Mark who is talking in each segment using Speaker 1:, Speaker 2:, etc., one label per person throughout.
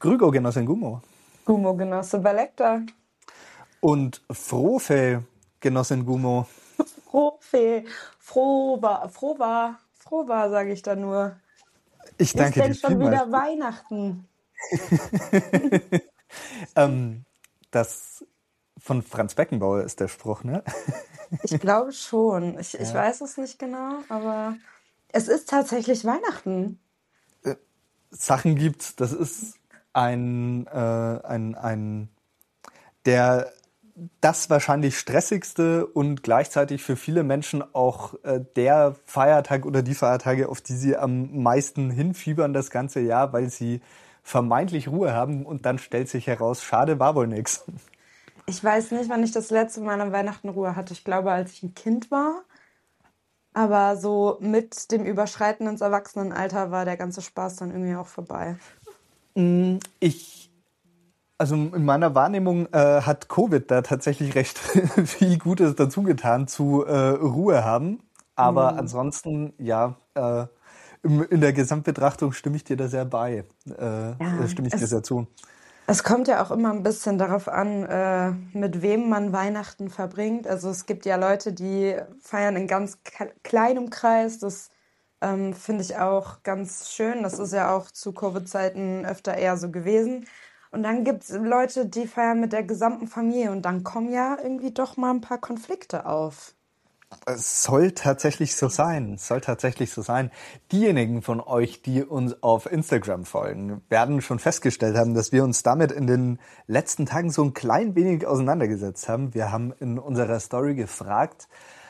Speaker 1: Grügo, Genossin Gummo.
Speaker 2: Gummo, Genosse Balekta.
Speaker 1: Und Frohfe, Genossin Gummo.
Speaker 2: Frohfee, frohbar, sage ich da nur.
Speaker 1: Ich
Speaker 2: Ist
Speaker 1: danke dir
Speaker 2: denn schon
Speaker 1: vielmals.
Speaker 2: wieder Weihnachten?
Speaker 1: Das von Franz Beckenbauer ist der Spruch, ne?
Speaker 2: Ich glaube schon. Ich
Speaker 1: Ja.
Speaker 2: weiß es nicht genau, aber es ist tatsächlich Weihnachten.
Speaker 1: Sachen gibt, das ist das wahrscheinlich stressigste und gleichzeitig für viele Menschen auch der Feiertag oder die Feiertage, auf die sie am meisten hinfiebern das ganze Jahr, weil sie vermeintlich Ruhe haben und dann stellt sich heraus, schade, war wohl nix.
Speaker 2: Ich weiß nicht, wann ich das letzte Mal an Weihnachten Ruhe hatte. Ich glaube, als ich ein Kind war. Aber so mit dem Überschreiten ins Erwachsenenalter war der ganze Spaß dann irgendwie auch vorbei.
Speaker 1: Also in meiner Wahrnehmung hat Covid da tatsächlich recht viel Gutes dazu getan, zu Ruhe haben. Aber ansonsten, ja, in der Gesamtbetrachtung stimme ich dir da sehr bei.
Speaker 2: Ja,
Speaker 1: Stimme ich dir sehr zu.
Speaker 2: es kommt ja auch immer ein bisschen darauf an, mit wem man Weihnachten verbringt. Also es gibt ja Leute, die feiern in ganz kleinem Kreis. Das finde ich auch ganz schön. Das ist ja auch zu Covid-Zeiten öfter eher so gewesen. Und dann gibt es Leute, die feiern mit der gesamten Familie und dann kommen ja irgendwie doch mal ein paar Konflikte auf.
Speaker 1: Es soll tatsächlich so sein. Es soll tatsächlich so sein. Diejenigen von euch, die uns auf Instagram folgen, werden schon festgestellt haben, dass wir uns damit in den letzten Tagen so ein klein wenig auseinandergesetzt haben. Wir haben in unserer Story gefragt,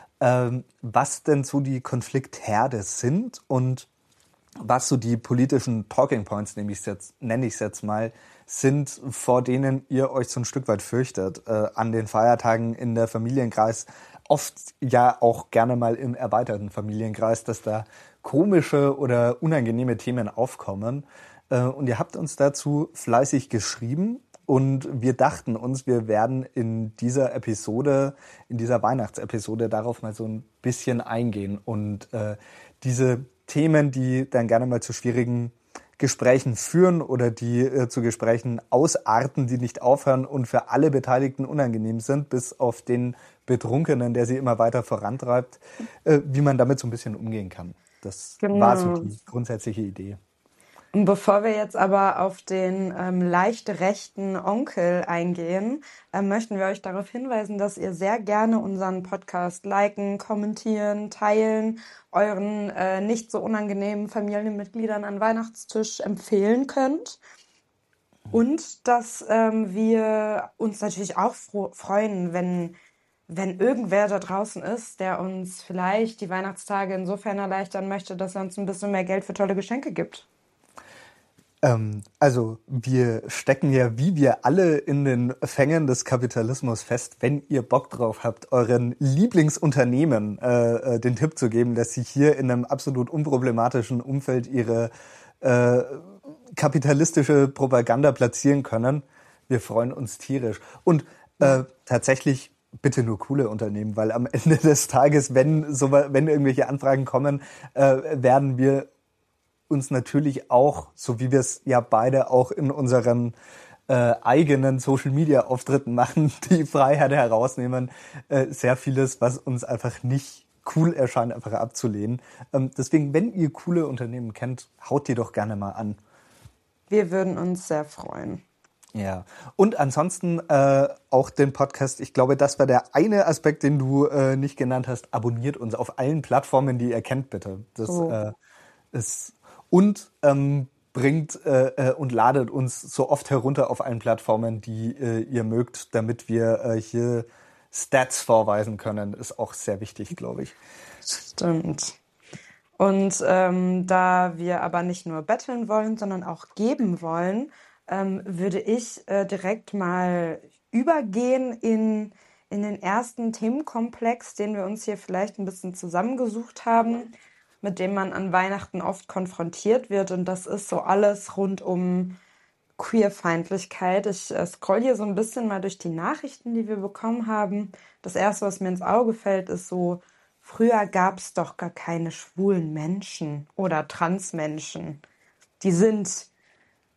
Speaker 1: was denn so die Konfliktherde sind und was so die politischen Talking Points, nenne ich es jetzt mal, sind, vor denen ihr euch so ein Stück weit fürchtet, an den Feiertagen in der Familienkreis, oft ja auch gerne mal im erweiterten Familienkreis, dass da komische oder unangenehme Themen aufkommen. Und ihr habt uns dazu fleißig geschrieben und wir dachten uns, wir werden in dieser Weihnachtsepisode darauf mal so ein bisschen eingehen und diese Themen, die dann gerne mal zu schwierigen Gesprächen führen oder die zu Gesprächen ausarten, die nicht aufhören und für alle Beteiligten unangenehm sind, bis auf den Betrunkenen, der sie immer weiter vorantreibt, wie man damit so ein bisschen umgehen kann. Das war so
Speaker 2: Genau.
Speaker 1: die grundsätzliche Idee.
Speaker 2: Und bevor wir jetzt aber auf den leicht rechten Onkel eingehen, möchten wir euch darauf hinweisen, dass ihr sehr gerne unseren Podcast liken, kommentieren, teilen, euren nicht so unangenehmen Familienmitgliedern an Weihnachtstisch empfehlen könnt. Und dass wir uns natürlich auch freuen, wenn irgendwer da draußen ist, der uns vielleicht die Weihnachtstage insofern erleichtern möchte, dass er uns ein bisschen mehr Geld für tolle Geschenke gibt.
Speaker 1: Also wir stecken ja wie wir alle in den Fängen des Kapitalismus fest. Wenn ihr Bock drauf habt, euren Lieblingsunternehmen den Tipp zu geben, dass sie hier in einem absolut unproblematischen Umfeld ihre kapitalistische Propaganda platzieren können, wir freuen uns tierisch. Und tatsächlich bitte nur coole Unternehmen, weil am Ende des Tages, wenn irgendwelche Anfragen kommen, werden wir uns natürlich auch, so wie wir es ja beide auch in unseren eigenen Social-Media-Auftritten machen, die Freiheit herausnehmen, sehr vieles, was uns einfach nicht cool erscheint, einfach abzulehnen. Deswegen, wenn ihr coole Unternehmen kennt, haut die doch gerne mal an.
Speaker 2: Wir würden uns sehr freuen.
Speaker 1: Ja, und ansonsten auch den Podcast, ich glaube, das war der eine Aspekt, den du nicht genannt hast, abonniert uns auf allen Plattformen, die ihr kennt, bitte. Das ist und bringt und ladet uns so oft herunter auf allen Plattformen, die ihr mögt, damit wir hier Stats vorweisen können. Ist auch sehr wichtig, glaube ich.
Speaker 2: Stimmt. Und da wir aber nicht nur betteln wollen, sondern auch geben wollen, würde ich direkt mal übergehen in den ersten Themenkomplex, den wir uns hier vielleicht ein bisschen zusammengesucht haben, mit dem man an Weihnachten oft konfrontiert wird. Und das ist so alles rund um Queerfeindlichkeit. Ich scroll hier so ein bisschen mal durch die Nachrichten, die wir bekommen haben. Das Erste, was mir ins Auge fällt, ist so: Früher gab es doch gar keine schwulen Menschen oder Transmenschen. Die sind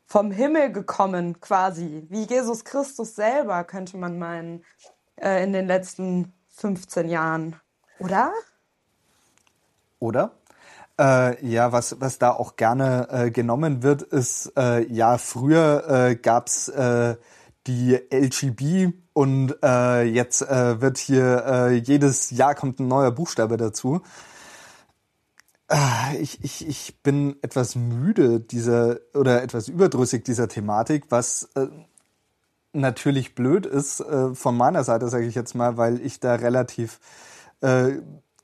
Speaker 2: vom Himmel gekommen, quasi. Wie Jesus Christus selber, könnte man meinen, in den letzten 15 Jahren. Oder?
Speaker 1: Oder? Ja, was da auch gerne genommen wird, ist, ja, früher gab's die LGB und jetzt wird hier jedes Jahr kommt ein neuer Buchstabe dazu. Ich bin etwas müde dieser oder etwas überdrüssig dieser Thematik, was natürlich blöd ist von meiner Seite, sage ich jetzt mal, weil ich da relativ äh,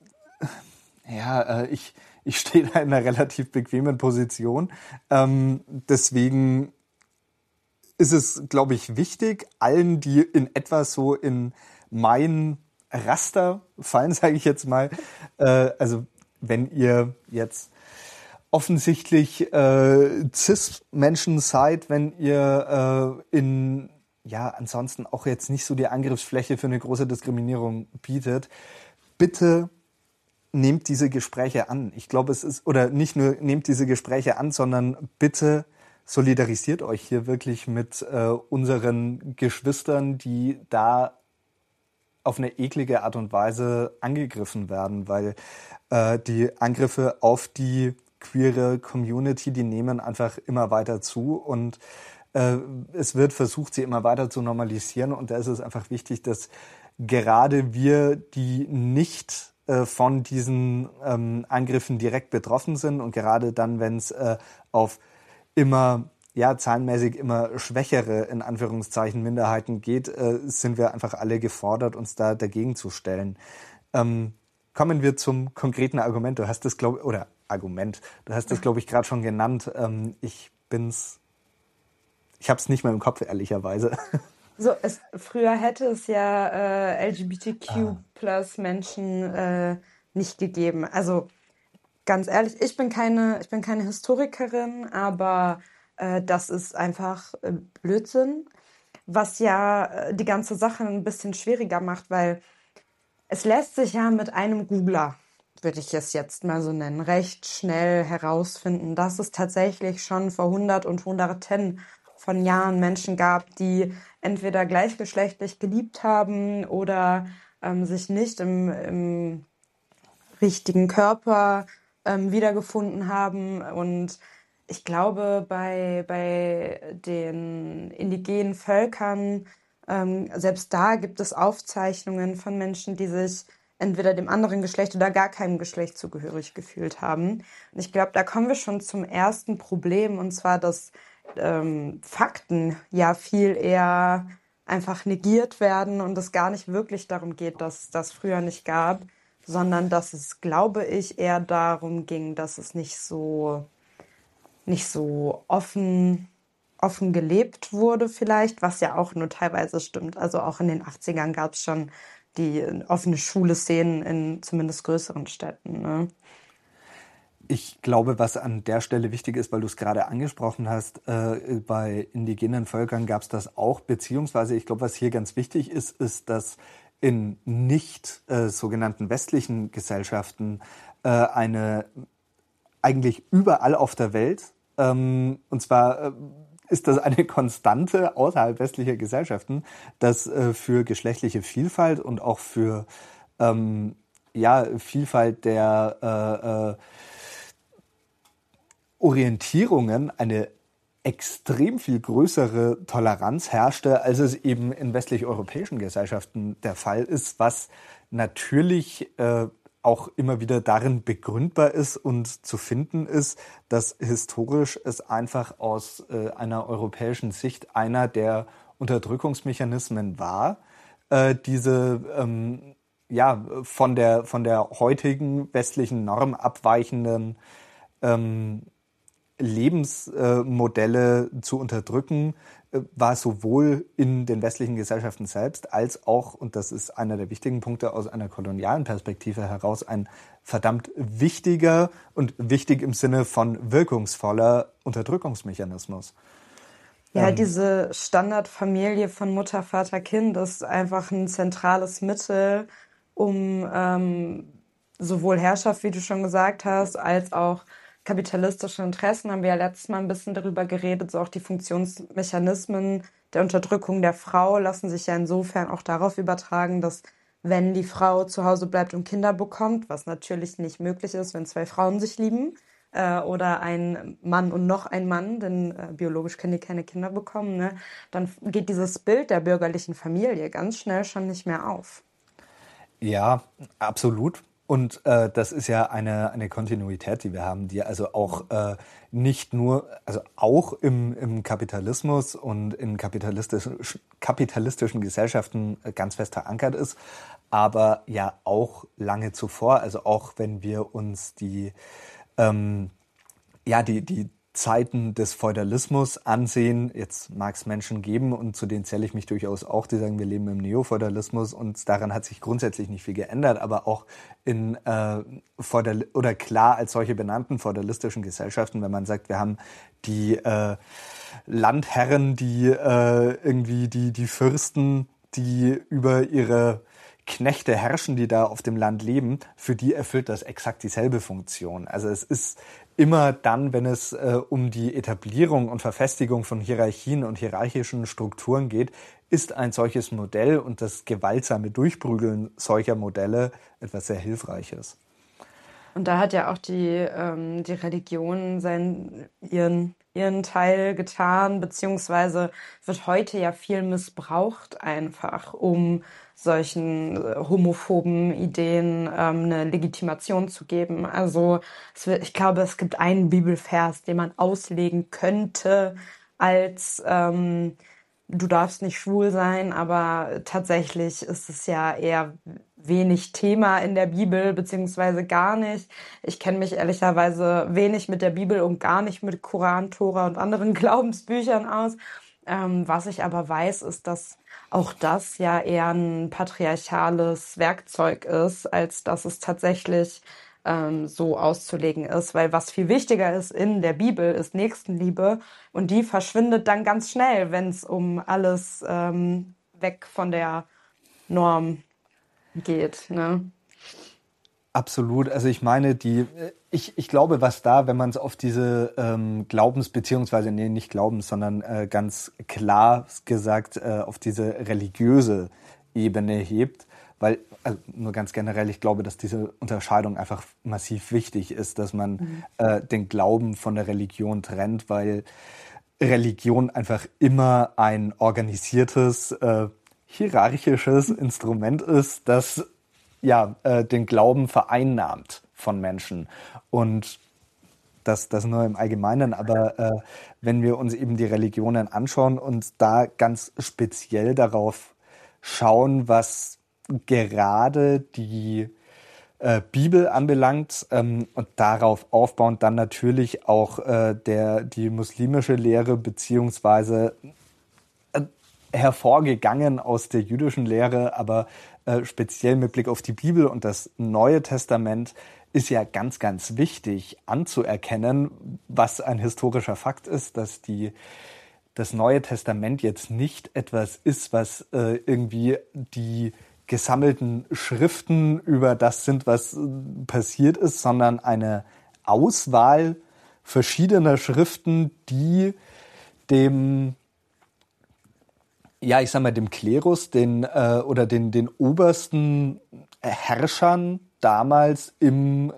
Speaker 1: ja, ich stehe da in einer relativ bequemen Position. Deswegen ist es, glaube ich, wichtig, allen, die in etwa so in mein Raster fallen, sage ich jetzt mal, also wenn ihr jetzt offensichtlich Cis-Menschen seid, wenn ihr ja, ansonsten auch jetzt nicht so die Angriffsfläche für eine große Diskriminierung bietet, bitte nehmt diese Gespräche an. Ich glaube, es ist, oder nicht nur nehmt diese Gespräche an, sondern bitte solidarisiert euch hier wirklich mit unseren Geschwistern, die da auf eine eklige Art und Weise angegriffen werden, weil die Angriffe auf die queere Community, die nehmen einfach immer weiter zu und es wird versucht, sie immer weiter zu normalisieren und da ist es einfach wichtig, dass gerade wir, die nicht von diesen Angriffen direkt betroffen sind und gerade dann, wenn es auf immer ja zahlenmäßig immer schwächere in Anführungszeichen Minderheiten geht, sind wir einfach alle gefordert, uns da dagegen zu stellen. Kommen wir zum konkreten Argument. Du hast das du hast das glaube ich gerade schon genannt. Ich habe es nicht mehr im Kopf ehrlicherweise.
Speaker 2: So, früher hätte es ja LGBTQ+ Menschen nicht gegeben. Also ganz ehrlich, ich bin keine Historikerin, aber das ist einfach Blödsinn, was ja die ganze Sache ein bisschen schwieriger macht, weil es lässt sich ja mit einem Googler, würde ich es jetzt mal so nennen, recht schnell herausfinden, dass es tatsächlich schon vor 100 und Hunderten von Jahren Menschen gab, die entweder gleichgeschlechtlich geliebt haben oder sich nicht im richtigen Körper wiedergefunden haben. Und ich glaube, bei den indigenen Völkern, selbst da gibt es Aufzeichnungen von Menschen, die sich entweder dem anderen Geschlecht oder gar keinem Geschlecht zugehörig gefühlt haben. Und ich glaube, da kommen wir schon zum ersten Problem, und zwar, dass Fakten ja viel eher einfach negiert werden und es gar nicht wirklich darum geht, dass das früher nicht gab, sondern dass es, glaube ich, eher darum ging, dass es nicht so offen gelebt wurde vielleicht, was ja auch nur teilweise stimmt. Also auch in den 80ern gab es schon die offene Schule-Szenen in zumindest größeren Städten. Ne?
Speaker 1: Ich glaube, was an der Stelle wichtig ist, weil du es gerade angesprochen hast, bei indigenen Völkern gab es das auch, beziehungsweise ich glaube, was hier ganz wichtig ist, ist, dass in nicht sogenannten westlichen Gesellschaften eine eigentlich überall auf der Welt, und zwar ist das eine Konstante außerhalb westlicher Gesellschaften, dass für geschlechtliche Vielfalt und auch für ja, Vielfalt der Orientierungen eine extrem viel größere Toleranz herrschte, als es eben in westlich-europäischen Gesellschaften der Fall ist, was natürlich auch immer wieder darin begründbar ist und zu finden ist, dass historisch es einfach aus einer europäischen Sicht einer der Unterdrückungsmechanismen war, diese ja von der heutigen westlichen Norm abweichenden Lebensmodelle zu unterdrücken, war sowohl in den westlichen Gesellschaften selbst als auch, und das ist einer der wichtigen Punkte aus einer kolonialen Perspektive heraus, ein verdammt wichtiger und wichtig im Sinne von wirkungsvoller Unterdrückungsmechanismus.
Speaker 2: Ja, diese Standardfamilie von Mutter, Vater, Kind ist einfach ein zentrales Mittel, um sowohl Herrschaft, wie du schon gesagt hast, als auch kapitalistische Interessen, haben wir ja letztes Mal ein bisschen darüber geredet, so auch die Funktionsmechanismen der Unterdrückung der Frau lassen sich ja insofern auch darauf übertragen, dass wenn die Frau zu Hause bleibt und Kinder bekommt, was natürlich nicht möglich ist, wenn zwei Frauen sich lieben, oder ein Mann und noch ein Mann, denn biologisch können die keine Kinder bekommen, ne, dann geht dieses Bild der bürgerlichen Familie ganz schnell schon nicht mehr auf.
Speaker 1: Ja, absolut. Und das ist ja eine Kontinuität, die wir haben, die also auch nicht nur, also auch im Kapitalismus und in kapitalistischen Gesellschaften ganz fest verankert ist, aber ja auch lange zuvor, also auch wenn wir uns die Zeiten des Feudalismus ansehen. Jetzt mag es Menschen geben und zu denen zähle ich mich durchaus auch, die sagen, wir leben im Neofeudalismus und daran hat sich grundsätzlich nicht viel geändert, aber auch in oder klar als solche benannten feudalistischen Gesellschaften, wenn man sagt, wir haben die Landherren, die irgendwie die Fürsten, die über ihre Knechte herrschen, die da auf dem Land leben, für die erfüllt das exakt dieselbe Funktion. Also es ist immer dann, wenn es um die Etablierung und Verfestigung von Hierarchien und hierarchischen Strukturen geht, ist ein solches Modell und das gewaltsame Durchprügeln solcher Modelle etwas sehr Hilfreiches.
Speaker 2: Und da hat ja auch die Religion ihren Teil getan, beziehungsweise wird heute ja viel missbraucht einfach, um solchen homophoben Ideen eine Legitimation zu geben. Also ich glaube, es gibt einen Bibelvers, den man auslegen könnte als du darfst nicht schwul sein, aber tatsächlich ist es ja eher wenig Thema in der Bibel, beziehungsweise gar nicht. Ich kenne mich ehrlicherweise wenig mit der Bibel und gar nicht mit Koran, Tora und anderen Glaubensbüchern aus. Was ich aber weiß, ist, dass auch das ja eher ein patriarchales Werkzeug ist, als dass es tatsächlich so auszulegen ist. Weil was viel wichtiger ist in der Bibel, ist Nächstenliebe. Und die verschwindet dann ganz schnell, wenn es um alles weg von der Norm geht. Ne?
Speaker 1: Absolut. Also ich meine, ich glaube, was da, wenn man es auf diese beziehungsweise nicht Glaubens, sondern ganz klar gesagt auf diese religiöse Ebene hebt, weil, also nur ganz generell, ich glaube, dass diese Unterscheidung einfach massiv wichtig ist, dass man den Glauben von der Religion trennt, weil Religion einfach immer ein organisiertes, hierarchisches Instrument ist, das den Glauben vereinnahmt von Menschen. Und das nur im Allgemeinen, aber wenn wir uns eben die Religionen anschauen und da ganz speziell darauf schauen, was gerade die Bibel anbelangt und darauf aufbauend dann natürlich auch die muslimische Lehre beziehungsweise hervorgegangen aus der jüdischen Lehre, aber speziell mit Blick auf die Bibel und das Neue Testament ist ja ganz, ganz wichtig anzuerkennen, was ein historischer Fakt ist, dass das Neue Testament jetzt nicht etwas ist, was irgendwie die gesammelten Schriften über das sind, was passiert ist, sondern eine Auswahl verschiedener Schriften, die dem dem Klerus, den obersten Herrschern damals in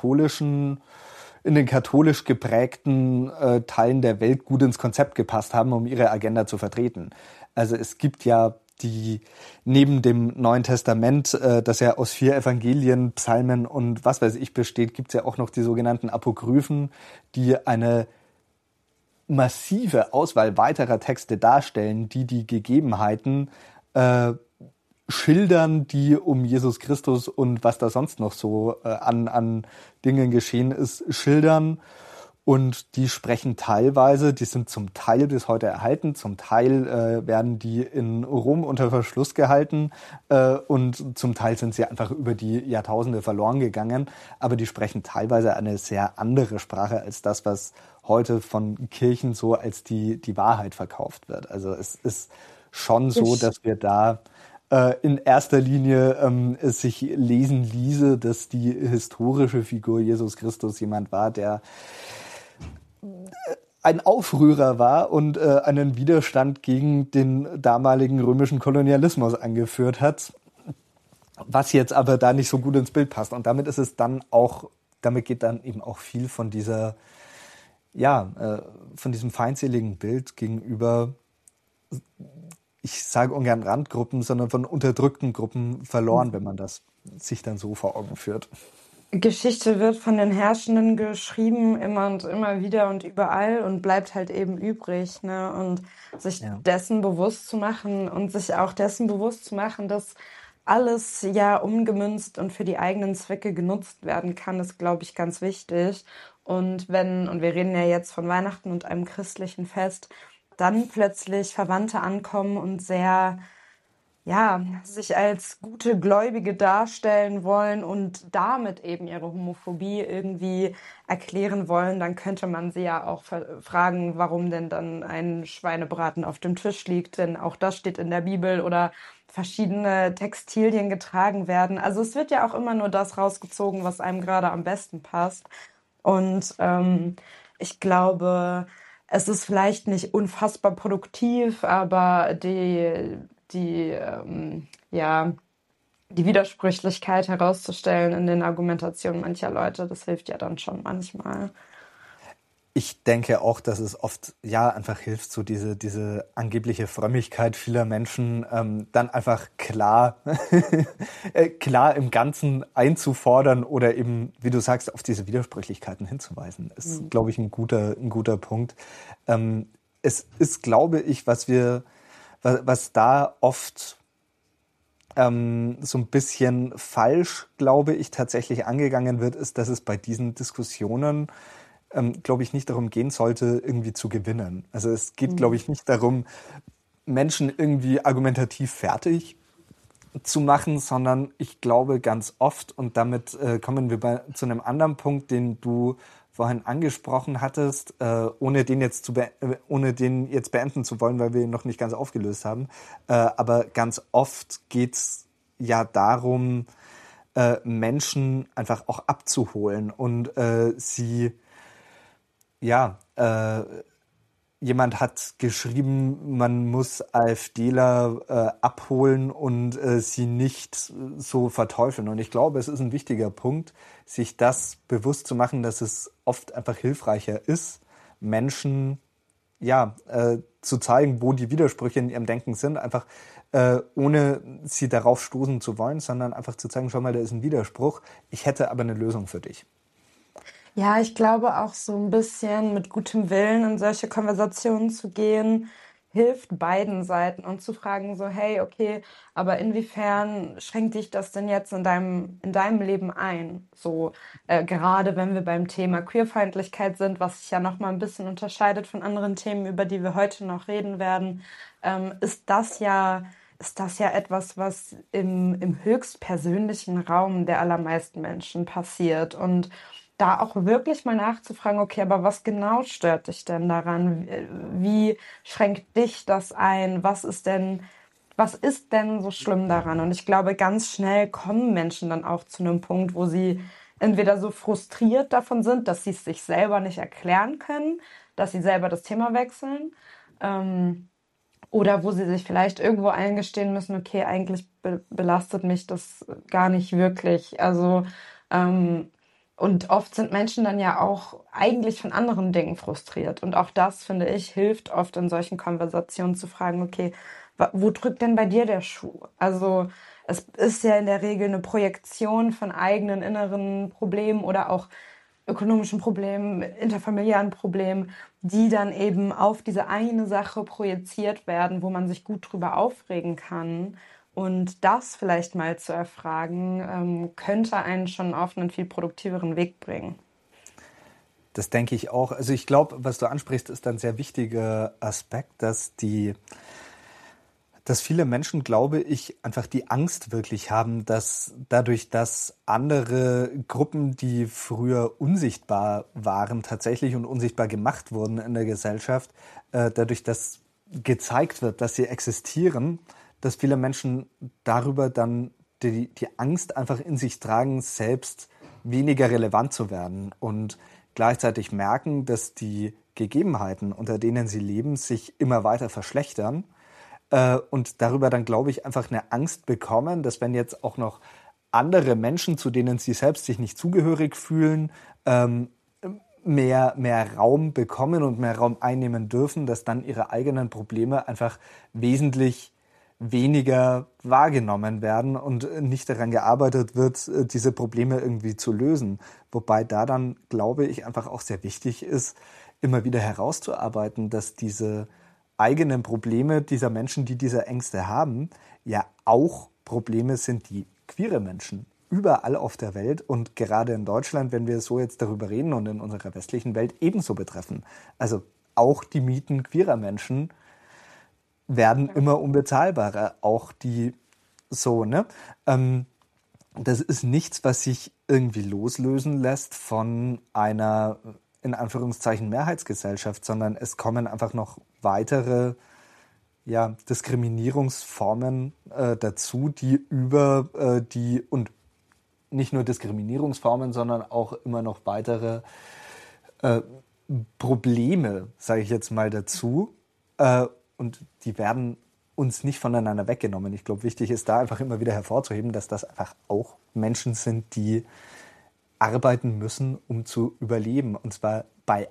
Speaker 1: den katholisch geprägten Teilen der Welt gut ins Konzept gepasst haben, um ihre Agenda zu vertreten. Also es gibt ja neben dem Neuen Testament, das ja aus 4 Evangelien, Psalmen und was weiß ich besteht, gibt es ja auch noch die sogenannten Apokryphen, die eine massive Auswahl weiterer Texte darstellen, die Gegebenheiten schildern, die um Jesus Christus und was da sonst noch so an Dingen geschehen ist, schildern. Und die sprechen teilweise, die sind zum Teil bis heute erhalten, zum Teil werden die in Rom unter Verschluss gehalten und zum Teil sind sie einfach über die Jahrtausende verloren gegangen. Aber die sprechen teilweise eine sehr andere Sprache als das, was heute von Kirchen so als die Wahrheit verkauft wird. Also es ist schon so, dass wir da in erster Linie es sich lesen ließe, dass die historische Figur Jesus Christus jemand war, der ein Aufrührer war und einen Widerstand gegen den damaligen römischen Kolonialismus angeführt hat, was jetzt aber da nicht so gut ins Bild passt. Und damit ist es dann auch, damit geht dann eben auch viel von dieser, von diesem feindseligen Bild gegenüber, ich sage ungern Randgruppen, sondern von unterdrückten Gruppen verloren, wenn man das sich dann so vor Augen führt.
Speaker 2: Geschichte wird von den Herrschenden geschrieben, immer und immer wieder und überall und bleibt halt eben übrig, ne? Und sich dessen bewusst zu machen und sich auch dessen bewusst zu machen, dass alles ja umgemünzt und für die eigenen Zwecke genutzt werden kann, ist, glaube ich, ganz wichtig. Und wir reden ja jetzt von Weihnachten und einem christlichen Fest, dann plötzlich Verwandte ankommen und sehr sich als gute Gläubige darstellen wollen und damit eben ihre Homophobie irgendwie erklären wollen, dann könnte man sie ja auch fragen, warum denn dann ein Schweinebraten auf dem Tisch liegt, denn auch das steht in der Bibel, oder verschiedene Textilien getragen werden. Also es wird ja auch immer nur das rausgezogen, was einem gerade am besten passt. Und ich glaube, es ist vielleicht nicht unfassbar produktiv, aber die Widersprüchlichkeit herauszustellen in den Argumentationen mancher Leute, das hilft ja dann schon manchmal.
Speaker 1: Ich denke auch, dass es oft einfach hilft, so diese angebliche Frömmigkeit vieler Menschen dann einfach klar im Ganzen einzufordern oder eben, wie du sagst, auf diese Widersprüchlichkeiten hinzuweisen. Ist, glaube ich, ein guter Punkt. Es ist, glaube ich, was da oft so ein bisschen falsch, glaube ich, tatsächlich angegangen wird, ist, dass es bei diesen Diskussionen glaube ich, nicht darum gehen sollte, irgendwie zu gewinnen. Also es geht, glaube ich, nicht darum, Menschen irgendwie argumentativ fertig zu machen, sondern ich glaube ganz oft, und damit kommen wir zu einem anderen Punkt, den du vorhin angesprochen hattest, ohne den jetzt beenden zu wollen, weil wir ihn noch nicht ganz aufgelöst haben. Aber ganz oft geht's ja darum, Menschen einfach auch abzuholen und sie jemand hat geschrieben, man muss AfDler abholen und sie nicht so verteufeln. Und ich glaube, es ist ein wichtiger Punkt, sich das bewusst zu machen, dass es oft einfach hilfreicher ist, Menschen zu zeigen, wo die Widersprüche in ihrem Denken sind, einfach ohne sie darauf stoßen zu wollen, sondern einfach zu zeigen, schau mal, da ist ein Widerspruch, ich hätte aber eine Lösung für dich.
Speaker 2: Ja, ich glaube auch so ein bisschen mit gutem Willen in solche Konversationen zu gehen, hilft beiden Seiten, und zu fragen so, hey, okay, aber inwiefern schränkt dich das denn jetzt in deinem Leben ein? So, gerade wenn wir beim Thema Queerfeindlichkeit sind, was sich ja noch mal ein bisschen unterscheidet von anderen Themen, über die wir heute noch reden werden, ist das ja etwas, was im höchstpersönlichen Raum der allermeisten Menschen passiert. Und da auch wirklich mal nachzufragen, okay, aber was genau stört dich denn daran? Wie schränkt dich das ein? Was ist denn so schlimm daran? Und ich glaube, ganz schnell kommen Menschen dann auch zu einem Punkt, wo sie entweder so frustriert davon sind, dass sie es sich selber nicht erklären können, dass sie selber das Thema wechseln, oder wo sie sich vielleicht irgendwo eingestehen müssen, okay, eigentlich belastet mich das gar nicht wirklich. Also, und oft sind Menschen dann ja auch eigentlich von anderen Dingen frustriert. Und auch das, finde ich, hilft oft in solchen Konversationen zu fragen, okay, wo drückt denn bei dir der Schuh? Also es ist ja in der Regel eine Projektion von eigenen inneren Problemen oder auch ökonomischen Problemen, interfamiliären Problemen, die dann eben auf diese eine Sache projiziert werden, wo man sich gut drüber aufregen kann. Und das vielleicht mal zu erfragen, könnte einen schon auf einen viel produktiveren Weg bringen.
Speaker 1: Das denke ich auch. Also ich glaube, was du ansprichst, ist ein sehr wichtiger Aspekt, dass viele Menschen, glaube ich, einfach die Angst wirklich haben, dass dadurch, dass andere Gruppen, die früher unsichtbar waren tatsächlich und unsichtbar gemacht wurden in der Gesellschaft, dadurch, dass gezeigt wird, dass sie existieren, dass viele Menschen darüber dann die Angst einfach in sich tragen, selbst weniger relevant zu werden und gleichzeitig merken, dass die Gegebenheiten, unter denen sie leben, sich immer weiter verschlechtern und darüber dann, glaube ich, einfach eine Angst bekommen, dass wenn jetzt auch noch andere Menschen, zu denen sie selbst sich nicht zugehörig fühlen, mehr Raum bekommen und mehr Raum einnehmen dürfen, dass dann ihre eigenen Probleme einfach wesentlich weniger wahrgenommen werden und nicht daran gearbeitet wird, diese Probleme irgendwie zu lösen. Wobei da dann, glaube ich, einfach auch sehr wichtig ist, immer wieder herauszuarbeiten, dass diese eigenen Probleme dieser Menschen, die diese Ängste haben, ja auch Probleme sind, die queere Menschen überall auf der Welt und gerade in Deutschland, wenn wir so jetzt darüber reden und in unserer westlichen Welt ebenso betreffen. Also auch die Mieten queerer Menschen werden immer unbezahlbarer. Auch die so, ne? Das ist nichts, was sich irgendwie loslösen lässt von einer, in Anführungszeichen, Mehrheitsgesellschaft, sondern es kommen einfach noch weitere Diskriminierungsformen dazu, die über die und nicht nur Diskriminierungsformen, sondern auch immer noch weitere Probleme, sage ich jetzt mal dazu. Und die werden uns nicht voneinander weggenommen. Ich glaube, wichtig ist da einfach immer wieder hervorzuheben, dass das einfach auch Menschen sind, die arbeiten müssen, um zu überleben. Und zwar bei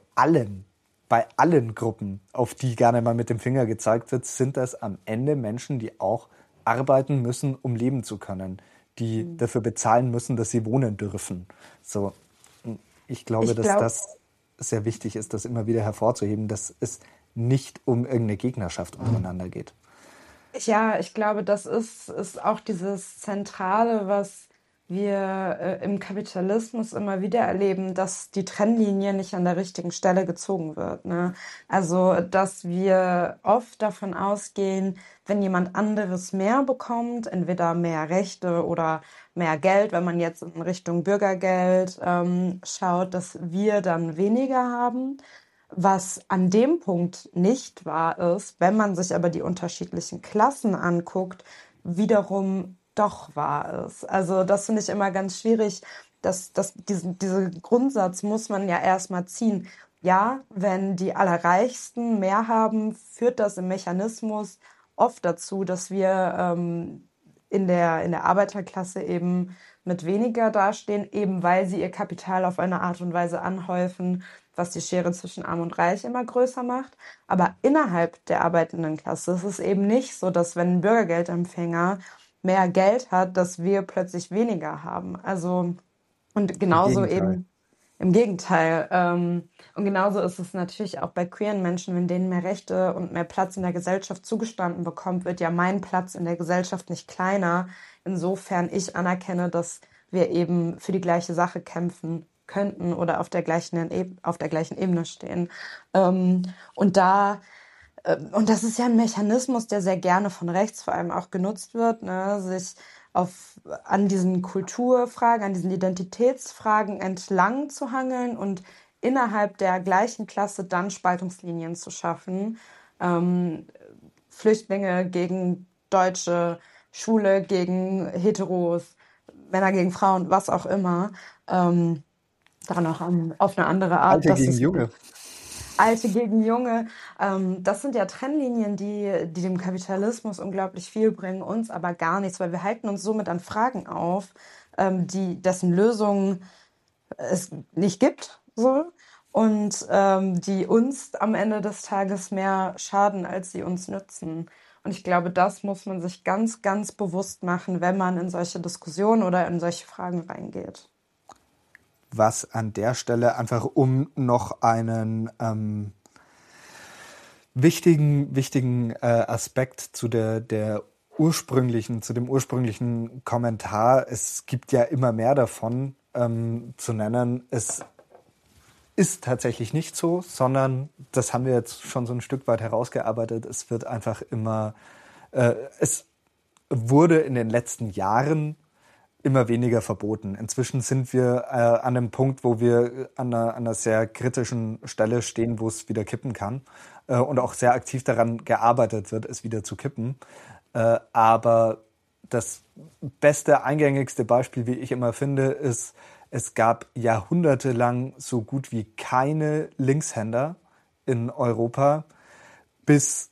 Speaker 1: allen Gruppen, auf die gerne mal mit dem Finger gezeigt wird, sind das am Ende Menschen, die auch arbeiten müssen, um leben zu können, die dafür bezahlen müssen, dass sie wohnen dürfen. So, ich glaube, dass das sehr wichtig ist, das immer wieder hervorzuheben, dass es nicht um irgendeine Gegnerschaft untereinander geht.
Speaker 2: Ja, ich glaube, das ist auch dieses Zentrale, was wir im Kapitalismus immer wieder erleben, dass die Trennlinie nicht an der richtigen Stelle gezogen wird. Ne? Also, dass wir oft davon ausgehen, wenn jemand anderes mehr bekommt, entweder mehr Rechte oder mehr Geld, wenn man jetzt in Richtung Bürgergeld schaut, dass wir dann weniger haben. Was an dem Punkt nicht wahr ist, wenn man sich aber die unterschiedlichen Klassen anguckt, wiederum doch wahr ist. Also das finde ich immer ganz schwierig, diesen Grundsatz muss man ja erstmal ziehen. Ja, wenn die Allerreichsten mehr haben, führt das im Mechanismus oft dazu, dass wir in der Arbeiterklasse eben mit weniger dastehen, eben weil sie ihr Kapital auf eine Art und Weise anhäufen, was die Schere zwischen Arm und Reich immer größer macht. Aber innerhalb der arbeitenden Klasse ist es eben nicht so, dass wenn ein Bürgergeldempfänger mehr Geld hat, dass wir plötzlich weniger haben. Also, und
Speaker 1: Im
Speaker 2: genauso
Speaker 1: Gegenteil.
Speaker 2: eben im Gegenteil. Und genauso ist es natürlich auch bei queeren Menschen, wenn denen mehr Rechte und mehr Platz in der Gesellschaft zugestanden bekommt, wird ja mein Platz in der Gesellschaft nicht kleiner. Insofern ich anerkenne, dass wir eben für die gleiche Sache kämpfen könnten oder auf der gleichen Ebene stehen. Und und das ist ja ein Mechanismus, der sehr gerne von rechts vor allem auch genutzt wird, ne, sich an diesen Kulturfragen, an diesen Identitätsfragen entlang zu hangeln und innerhalb der gleichen Klasse dann Spaltungslinien zu schaffen. Flüchtlinge gegen Deutsche, Schwule gegen Heteros, Männer gegen Frauen, was auch immer. Dann auch auf eine andere Art.
Speaker 1: Alte gegen Junge.
Speaker 2: Alte gegen Junge. Das sind ja Trennlinien, die dem Kapitalismus unglaublich viel bringen, uns aber gar nichts, weil wir halten uns somit an Fragen auf, dessen Lösungen es nicht gibt, so. Und die uns am Ende des Tages mehr schaden, als sie uns nützen. Und ich glaube, das muss man sich ganz, ganz bewusst machen, wenn man in solche Diskussionen oder in solche Fragen reingeht.
Speaker 1: Was an der Stelle einfach um noch einen wichtigen Aspekt zu dem ursprünglichen Kommentar, es gibt ja immer mehr davon zu nennen. Es ist tatsächlich nicht so, sondern das haben wir jetzt schon so ein Stück weit herausgearbeitet. Es wird einfach immer, es wurde in den letzten Jahren immer weniger verboten. Inzwischen sind wir an einem Punkt, wo wir an einer sehr kritischen Stelle stehen, wo es wieder kippen kann und auch sehr aktiv daran gearbeitet wird, es wieder zu kippen. Aber das beste, eingängigste Beispiel, wie ich immer finde, ist, es gab jahrhundertelang so gut wie keine Linkshänder in Europa, bis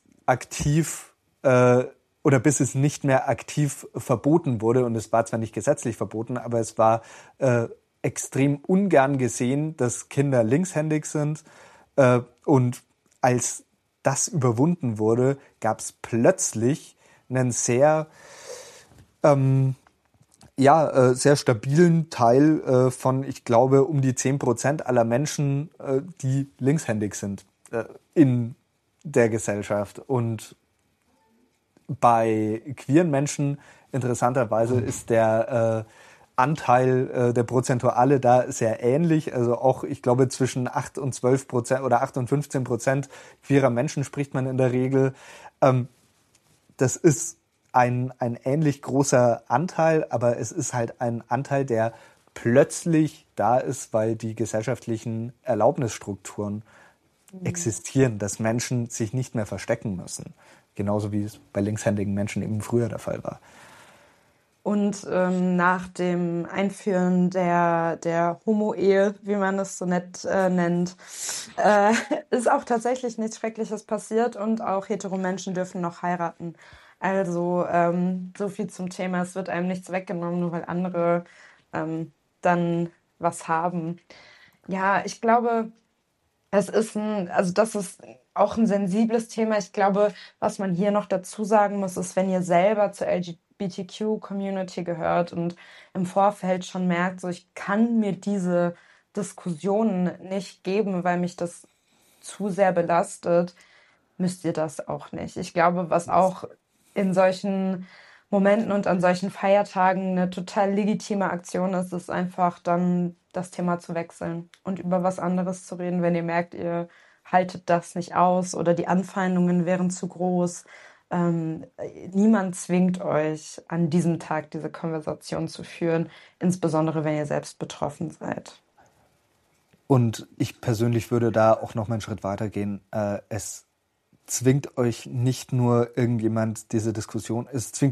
Speaker 1: bis es nicht mehr aktiv verboten wurde. Und es war zwar nicht gesetzlich verboten, aber es war extrem ungern gesehen, dass Kinder linkshändig sind. Und als das überwunden wurde, gab es plötzlich einen sehr sehr stabilen Teil von, ich glaube, um die 10% aller Menschen, die linkshändig sind in der Gesellschaft. Und bei queeren Menschen interessanterweise ist der Anteil, der prozentuale da sehr ähnlich. Also auch, ich glaube, zwischen 8 und 12% oder 8 und 15% queerer Menschen spricht man in der Regel. Das ist ein ähnlich großer Anteil, aber es ist halt ein Anteil, der plötzlich da ist, weil die gesellschaftlichen Erlaubnisstrukturen existieren, dass Menschen sich nicht mehr verstecken müssen. Genauso wie es bei linkshändigen Menschen eben früher der Fall war.
Speaker 2: Und nach dem Einführen der Homo-Ehe, wie man es so nett nennt, ist auch tatsächlich nichts Schreckliches passiert und auch Heteromenschen dürfen noch heiraten. Also so viel zum Thema, es wird einem nichts weggenommen, nur weil andere dann was haben. Ja, ich glaube, das ist auch ein sensibles Thema. Ich glaube, was man hier noch dazu sagen muss, ist, wenn ihr selber zur LGBTQ-Community gehört und im Vorfeld schon merkt, so ich kann mir diese Diskussionen nicht geben, weil mich das zu sehr belastet, müsst ihr das auch nicht. Ich glaube, was auch in solchen Momenten und an solchen Feiertagen eine total legitime Aktion ist, ist einfach dann das Thema zu wechseln und über was anderes zu reden, wenn ihr merkt, ihr haltet das nicht aus oder die Anfeindungen wären zu groß. Niemand zwingt euch, an diesem Tag diese Konversation zu führen, insbesondere wenn ihr selbst betroffen seid.
Speaker 1: Und ich persönlich würde da auch noch mal einen Schritt weiter gehen. Es zwingt euch nicht nur niemand diese Diskussionen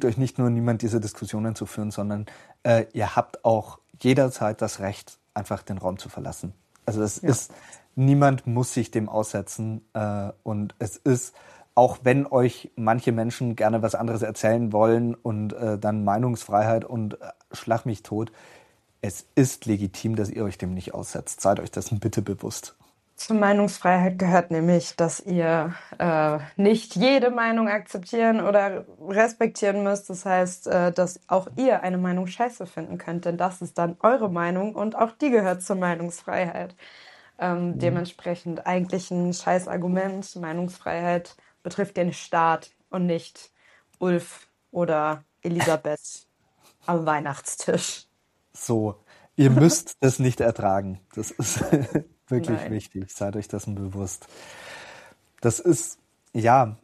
Speaker 1: zu führen, sondern ihr habt auch jederzeit das Recht, einfach den Raum zu verlassen. Also niemand muss sich dem aussetzen und es ist, auch wenn euch manche Menschen gerne was anderes erzählen wollen und dann Meinungsfreiheit und schlag mich tot, es ist legitim, dass ihr euch dem nicht aussetzt. Seid euch dessen bitte bewusst.
Speaker 2: Zur Meinungsfreiheit gehört nämlich, dass ihr nicht jede Meinung akzeptieren oder respektieren müsst. Das heißt, dass auch ihr eine Meinung scheiße finden könnt, denn das ist dann eure Meinung und auch die gehört zur Meinungsfreiheit. Dementsprechend eigentlich ein Scheißargument. Meinungsfreiheit betrifft den Staat und nicht Ulf oder Elisabeth am Weihnachtstisch.
Speaker 1: So, ihr müsst das nicht ertragen. Das ist wirklich
Speaker 2: Nein.
Speaker 1: wichtig. Seid euch dessen bewusst. Das ist, ja,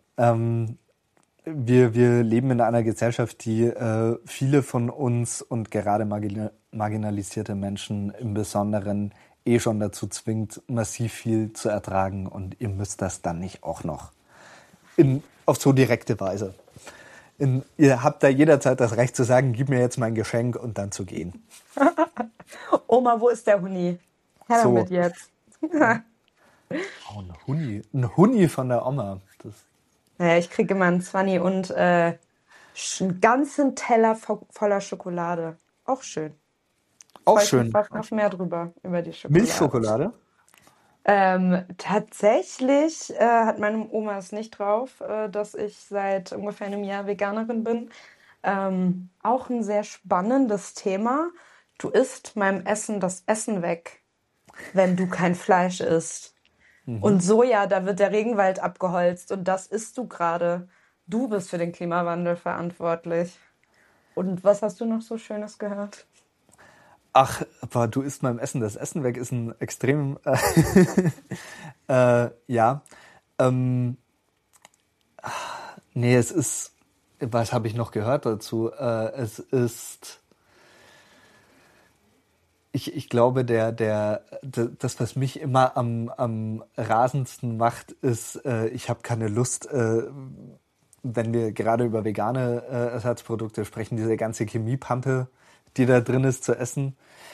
Speaker 1: wir leben in einer Gesellschaft, die viele von uns und gerade marginalisierte Menschen im Besonderen schon dazu zwingt, massiv viel zu ertragen. Und ihr müsst das dann nicht auch noch auf so direkte Weise. Ihr habt da jederzeit das Recht zu sagen, gib mir jetzt mein Geschenk und dann zu gehen.
Speaker 2: Oma, wo ist der Huni? Her
Speaker 1: So.
Speaker 2: damit jetzt.
Speaker 1: Oh, ein Huni. Ein Huni von der Oma.
Speaker 2: Naja, ich kriege immer einen Zwanni und einen ganzen Teller voller Schokolade. Auch schön.
Speaker 1: Auch
Speaker 2: Freue ich
Speaker 1: schön.
Speaker 2: mich fast noch mehr drüber, über die Schokolade.
Speaker 1: Milchschokolade?
Speaker 2: Tatsächlich hat meine Oma es nicht drauf, dass ich seit ungefähr einem Jahr Veganerin bin. Auch ein sehr spannendes Thema. Du isst meinem Essen das Essen weg, wenn du kein Fleisch isst. Und Soja, da wird der Regenwald abgeholzt und das isst du gerade. Du bist für den Klimawandel verantwortlich. Und was hast du noch so Schönes gehört?
Speaker 1: Ach, aber du isst meinem Essen das Essen weg, ist ein extrem, ja. Nee, es ist, was habe ich noch gehört dazu? Es ist, ich glaube, das, was mich immer am rasendsten macht, ist, ich habe keine Lust, wenn wir gerade über vegane Ersatzprodukte sprechen, diese ganze Chemiepampe, die da drin ist zu essen,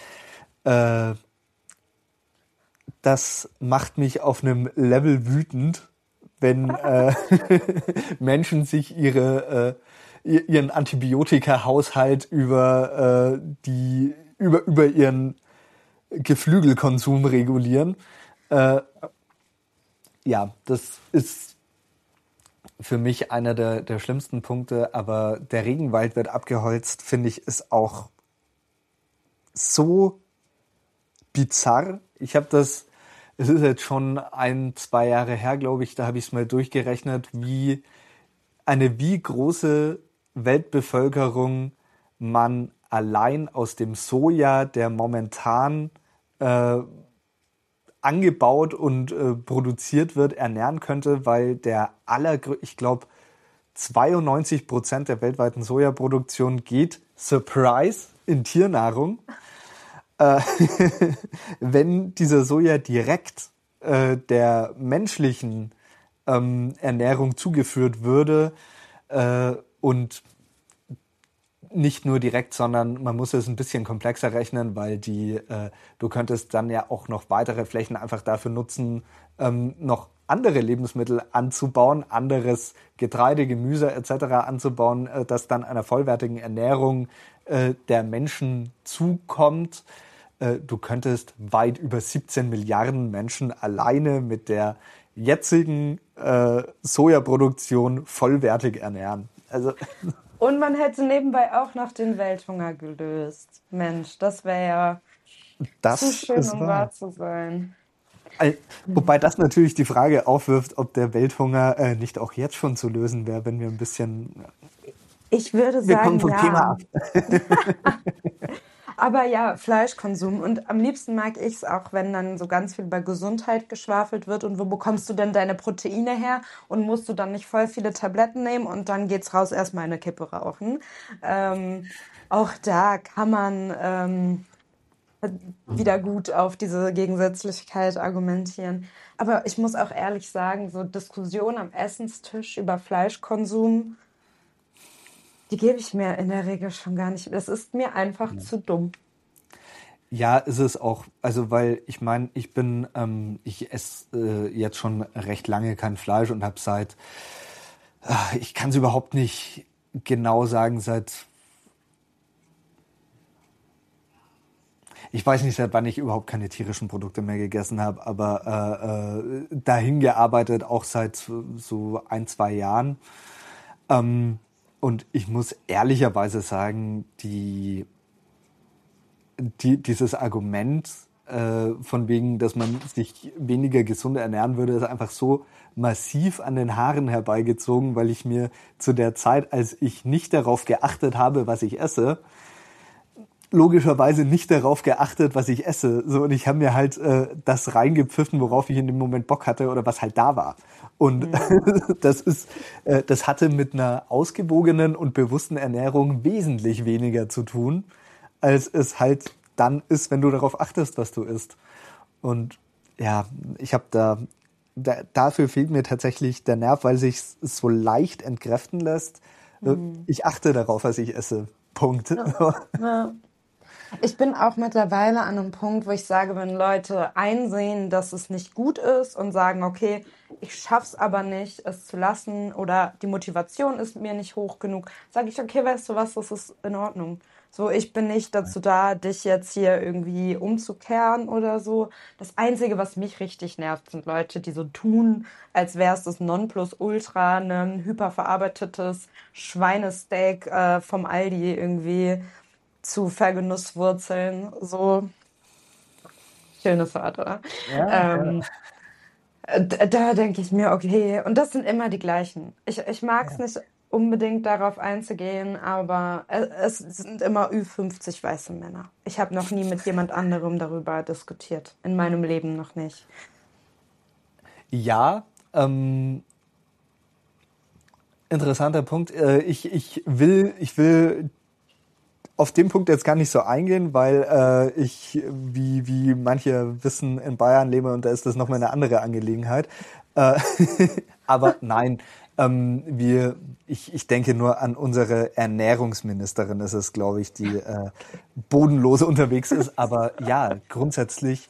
Speaker 1: das macht mich auf einem Level wütend, wenn Menschen sich ihren Antibiotika-Haushalt über ihren Geflügelkonsum regulieren. Ja, das ist für mich einer der schlimmsten Punkte, aber der Regenwald wird abgeholzt, finde ich, ist auch so bizarr. Es ist jetzt schon 1-2 Jahre her, glaube ich, da habe ich es mal durchgerechnet, wie große Weltbevölkerung man allein aus dem Soja, der momentan angebaut und produziert wird, ernähren könnte, weil ich glaube, 92% der weltweiten Sojaproduktion geht, Surprise, in Tiernahrung. Wenn dieser Soja direkt der menschlichen Ernährung zugeführt würde und nicht nur direkt, sondern man muss es ein bisschen komplexer rechnen, weil du könntest dann ja auch noch weitere Flächen einfach dafür nutzen, noch andere Lebensmittel anzubauen, anderes Getreide, Gemüse etc. anzubauen, das dann einer vollwertigen Ernährung der Menschen zukommt. Du könntest weit über 17 Milliarden Menschen alleine mit der jetzigen Sojaproduktion vollwertig ernähren. Also
Speaker 2: Und man hätte nebenbei auch noch den Welthunger gelöst. Mensch, das wäre ja zu schön, um wahr zu sein.
Speaker 1: Wobei das natürlich die Frage aufwirft, ob der Welthunger nicht auch jetzt schon zu lösen wäre, wenn wir ein bisschen...
Speaker 2: Ich würde sagen,
Speaker 1: wir kommen vom
Speaker 2: ja.
Speaker 1: Thema ab.
Speaker 2: Aber ja, Fleischkonsum. Und am liebsten mag ich es auch, wenn dann so ganz viel über Gesundheit geschwafelt wird. Und wo bekommst du denn deine Proteine her? Und musst du dann nicht voll viele Tabletten nehmen und dann geht's raus, erstmal eine Kippe rauchen. Auch da kann man wieder gut auf diese Gegensätzlichkeit argumentieren. Aber ich muss auch ehrlich sagen, so Diskussionen am Essenstisch über Fleischkonsum, die gebe ich mir in der Regel schon gar nicht. Das ist mir einfach zu dumm.
Speaker 1: Ja, ist es auch. Also, weil ich meine, ich esse jetzt schon recht lange kein Fleisch und habe ich kann es überhaupt nicht genau sagen, ich weiß nicht, seit wann ich überhaupt keine tierischen Produkte mehr gegessen habe, aber dahin gearbeitet auch seit so 1-2 Jahren. Und ich muss ehrlicherweise sagen, dieses Argument von wegen, dass man sich weniger gesund ernähren würde, ist einfach so massiv an den Haaren herbeigezogen, weil ich mir zu der Zeit, als ich nicht darauf geachtet habe, was ich esse, logischerweise nicht darauf geachtet, was ich esse. So, und ich habe mir halt das reingepfiffen, worauf ich in dem Moment Bock hatte oder was halt da war. Und das hatte mit einer ausgewogenen und bewussten Ernährung wesentlich weniger zu tun, als es halt dann ist, wenn du darauf achtest, was du isst. Und ja, ich habe dafür fehlt mir tatsächlich der Nerv, weil sich so leicht entkräften lässt. Ich achte darauf, was ich esse. Punkt.
Speaker 2: Ja. Ich bin auch mittlerweile an einem Punkt, wo ich sage, wenn Leute einsehen, dass es nicht gut ist und sagen, okay, ich schaff's aber nicht, es zu lassen oder die Motivation ist mir nicht hoch genug, sage ich, okay, weißt du was, das ist in Ordnung. So, ich bin nicht dazu da, dich jetzt hier irgendwie umzukehren oder so. Das Einzige, was mich richtig nervt, sind Leute, die so tun, als wäre es das Nonplusultra, ein hyperverarbeitetes Schweinesteak vom Aldi irgendwie zu Vergenusswurzeln. So schönes Wort, oder?
Speaker 1: Ja.
Speaker 2: Da denke ich mir, okay, und das sind immer die gleichen. Ich mag es nicht unbedingt darauf einzugehen, aber es sind immer Ü50 weiße Männer. Ich habe noch nie mit jemand anderem darüber diskutiert. In meinem Leben noch nicht.
Speaker 1: Ja, interessanter Punkt. Ich will auf den Punkt jetzt gar nicht so eingehen, weil ich, wie manche wissen, in Bayern lebe und da ist das nochmal eine andere Angelegenheit. Äh, aber nein, ich denke nur an unsere Ernährungsministerin, das ist, glaube ich, die bodenlose unterwegs ist. Aber ja, grundsätzlich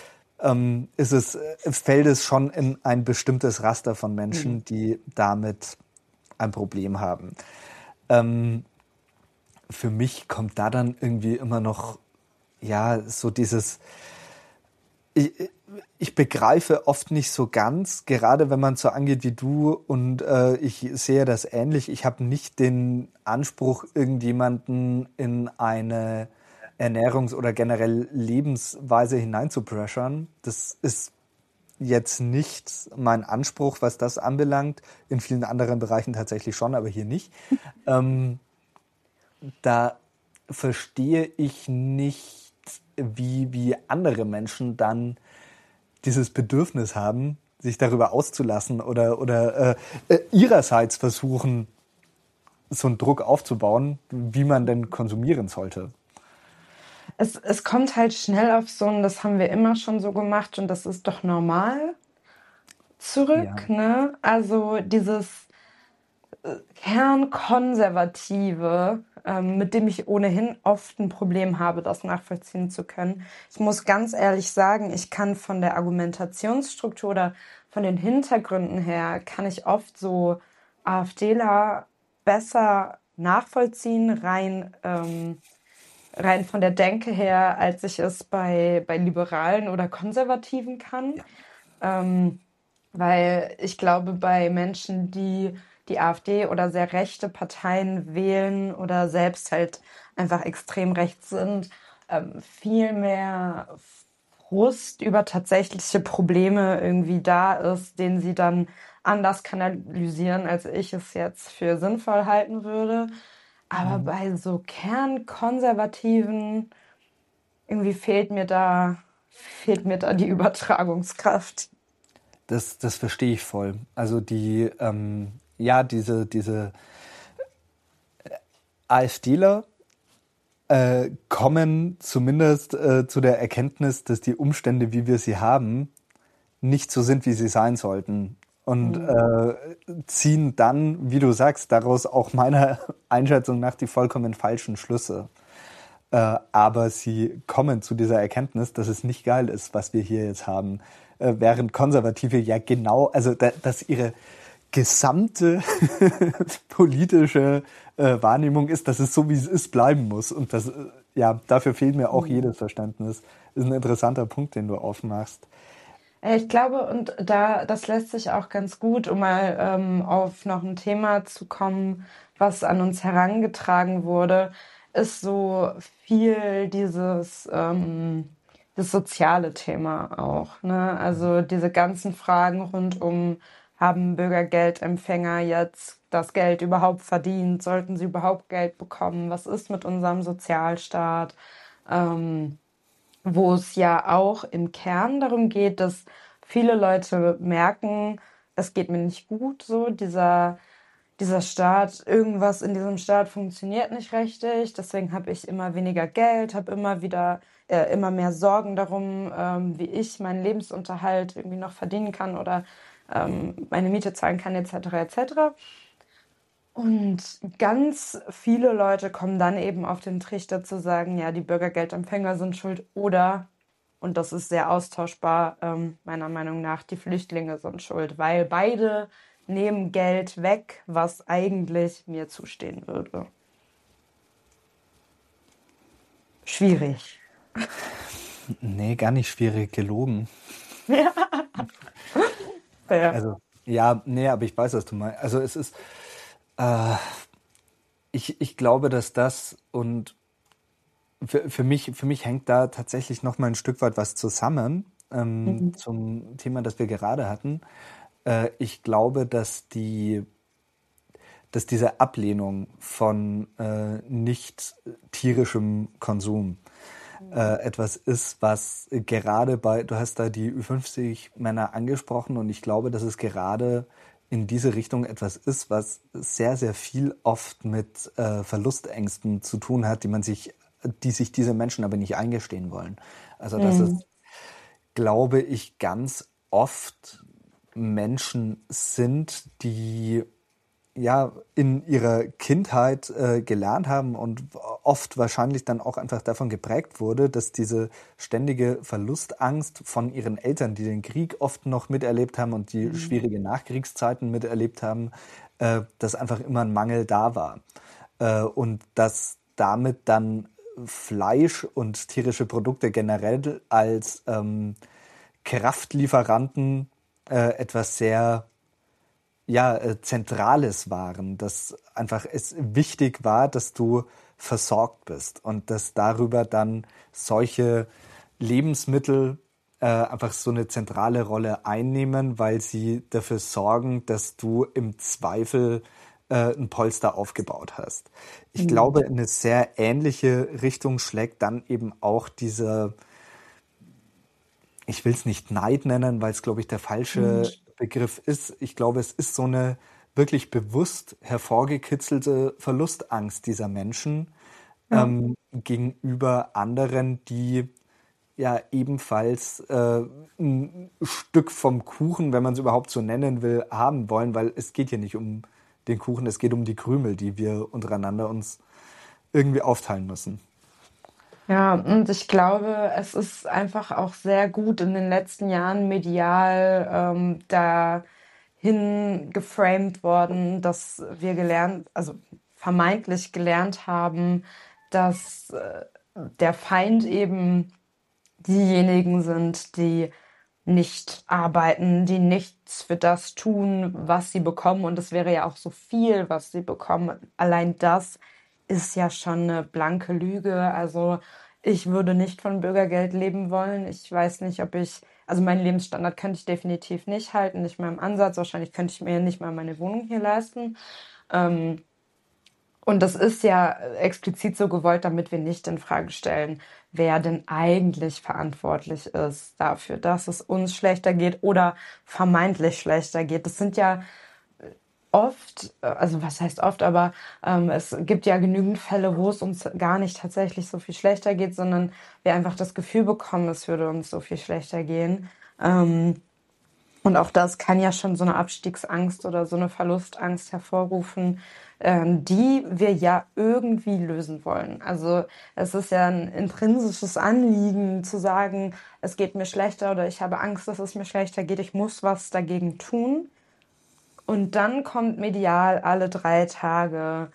Speaker 1: fällt es schon in ein bestimmtes Raster von
Speaker 2: Mhm.
Speaker 1: Menschen, die damit ein Problem haben. Ähm, für mich kommt da dann irgendwie immer noch, ja, so dieses, ich, ich begreife oft nicht so ganz, gerade wenn man so angeht wie du und ich sehe das ähnlich. Ich habe nicht den Anspruch, irgendjemanden in eine Ernährungs- oder generell Lebensweise hineinzupressern. Das ist jetzt nicht mein Anspruch, was das anbelangt. In vielen anderen Bereichen tatsächlich schon, aber hier nicht. Ähm, da verstehe ich nicht, wie andere Menschen dann dieses Bedürfnis haben, sich darüber auszulassen oder ihrerseits versuchen, so einen Druck aufzubauen, wie man denn konsumieren sollte.
Speaker 2: Es kommt halt schnell auf so ein, das haben wir immer schon so gemacht und das ist doch normal zurück,
Speaker 1: Ja.
Speaker 2: ne? Also dieses Kernkonservative, mit dem ich ohnehin oft ein Problem habe, das nachvollziehen zu können. Ich muss ganz ehrlich sagen, ich kann von der Argumentationsstruktur oder von den Hintergründen her, kann ich oft so AfDler besser nachvollziehen, rein von der Denke her, als ich es bei Liberalen oder Konservativen kann.
Speaker 1: Ja.
Speaker 2: Ähm, weil ich glaube, bei Menschen, die die AfD oder sehr rechte Parteien wählen oder selbst halt einfach extrem rechts sind, viel mehr Frust über tatsächliche Probleme irgendwie da ist, den sie dann anders kanalisieren, als ich es jetzt für sinnvoll halten würde. Aber
Speaker 1: Mhm.
Speaker 2: bei so Kernkonservativen irgendwie fehlt mir da die Übertragungskraft.
Speaker 1: Das verstehe ich voll. Also ja, diese AfDler kommen zumindest zu der Erkenntnis, dass die Umstände, wie wir sie haben, nicht so sind, wie sie sein sollten. Und
Speaker 2: Hm.
Speaker 1: ziehen dann, wie du sagst, daraus auch meiner Einschätzung nach die vollkommen falschen Schlüsse. Aber sie kommen zu dieser Erkenntnis, dass es nicht geil ist, was wir hier jetzt haben. Während Konservative ja genau, also dass ihre gesamte politische Wahrnehmung ist, dass es so, wie es ist, bleiben muss. Und ja, dafür fehlt mir auch
Speaker 2: Hm.
Speaker 1: jedes Verständnis. Ist ein interessanter Punkt, den du aufmachst.
Speaker 2: Ich glaube, und das lässt sich auch ganz gut, um mal auf noch ein Thema zu kommen, was an uns herangetragen wurde, ist so viel das soziale Thema auch, ne? Also diese ganzen Fragen rund um, haben Bürgergeldempfänger jetzt das Geld überhaupt verdient? Sollten sie überhaupt Geld bekommen? Was ist mit unserem Sozialstaat? Ähm, Wo es ja auch im Kern darum geht, dass viele Leute merken, es geht mir nicht gut, so dieser Staat, irgendwas in diesem Staat funktioniert nicht richtig, deswegen habe ich immer weniger Geld, habe immer mehr Sorgen darum, wie ich meinen Lebensunterhalt irgendwie noch verdienen kann oder meine Miete zahlen kann, etc., etc. Und ganz viele Leute kommen dann eben auf den Trichter zu sagen, ja, die Bürgergeldempfänger sind schuld oder, und das ist sehr austauschbar, meiner Meinung nach, die Flüchtlinge sind schuld, weil beide nehmen Geld weg, was eigentlich mir zustehen würde. Schwierig.
Speaker 1: Nee, gar nicht schwierig, gelogen.
Speaker 2: Ja.
Speaker 1: Also, ja, nee, aber ich weiß, was du meinst. Also es ist, äh, ich glaube, dass das und für mich hängt da tatsächlich noch mal ein Stück weit was zusammen
Speaker 2: Mhm.
Speaker 1: zum Thema, das wir gerade hatten. Ich glaube, dass diese Ablehnung von nicht tierischem Konsum etwas ist, was gerade du hast da die Ü50 Männer angesprochen und ich glaube, dass es gerade in diese Richtung etwas ist, was sehr, sehr viel oft mit Verlustängsten zu tun hat, die sich diese Menschen aber nicht eingestehen wollen. Also das
Speaker 2: Mhm.
Speaker 1: ist, glaube ich, ganz oft Menschen sind, die ja in ihrer Kindheit gelernt haben und oft wahrscheinlich dann auch einfach davon geprägt wurde, dass diese ständige Verlustangst von ihren Eltern, die den Krieg oft noch miterlebt haben und die schwierige Nachkriegszeiten miterlebt haben, dass einfach immer ein Mangel da war. Und dass damit dann Fleisch und tierische Produkte generell als Kraftlieferanten etwas sehr Zentrales waren, dass einfach es wichtig war, dass du versorgt bist und dass darüber dann solche Lebensmittel einfach so eine zentrale Rolle einnehmen, weil sie dafür sorgen, dass du im Zweifel ein Polster aufgebaut hast. Ich glaube, in eine sehr ähnliche Richtung schlägt dann eben auch dieser, ich will es nicht Neid nennen, weil es, glaube ich, der falsche Begriff ist. Ich glaube, es ist so eine wirklich bewusst hervorgekitzelte Verlustangst dieser Menschen
Speaker 2: Ja.
Speaker 1: gegenüber anderen, die ja ebenfalls ein Stück vom Kuchen, wenn man es überhaupt so nennen will, haben wollen, weil es geht hier nicht um den Kuchen, es geht um die Krümel, die wir untereinander uns irgendwie aufteilen müssen.
Speaker 2: Ja, und ich glaube, es ist einfach auch sehr gut in den letzten Jahren medial dahin geframed worden, dass wir also vermeintlich gelernt haben, dass der Feind eben diejenigen sind, die nicht arbeiten, die nichts für das tun, was sie bekommen. Und es wäre ja auch so viel, was sie bekommen. Allein das ist ja schon eine blanke Lüge. Also ich würde nicht von Bürgergeld leben wollen. Ich weiß nicht, also meinen Lebensstandard könnte ich definitiv nicht halten, nicht mal im Ansatz. Wahrscheinlich könnte ich mir nicht mal meine Wohnung hier leisten. Und das ist ja explizit so gewollt, damit wir nicht in Frage stellen, wer denn eigentlich verantwortlich ist dafür, dass es uns schlechter geht oder vermeintlich schlechter geht. Das sind ja oft, also was heißt oft, aber es gibt ja genügend Fälle, wo es uns gar nicht tatsächlich so viel schlechter geht, sondern wir einfach das Gefühl bekommen, es würde uns so viel schlechter gehen. Und auch das kann ja schon so eine Abstiegsangst oder so eine Verlustangst hervorrufen, die wir ja irgendwie lösen wollen. Also es ist ja ein intrinsisches Anliegen zu sagen, es geht mir schlechter oder ich habe Angst, dass es mir schlechter geht, ich muss was dagegen tun. Und dann kommt medial alle 3 Tage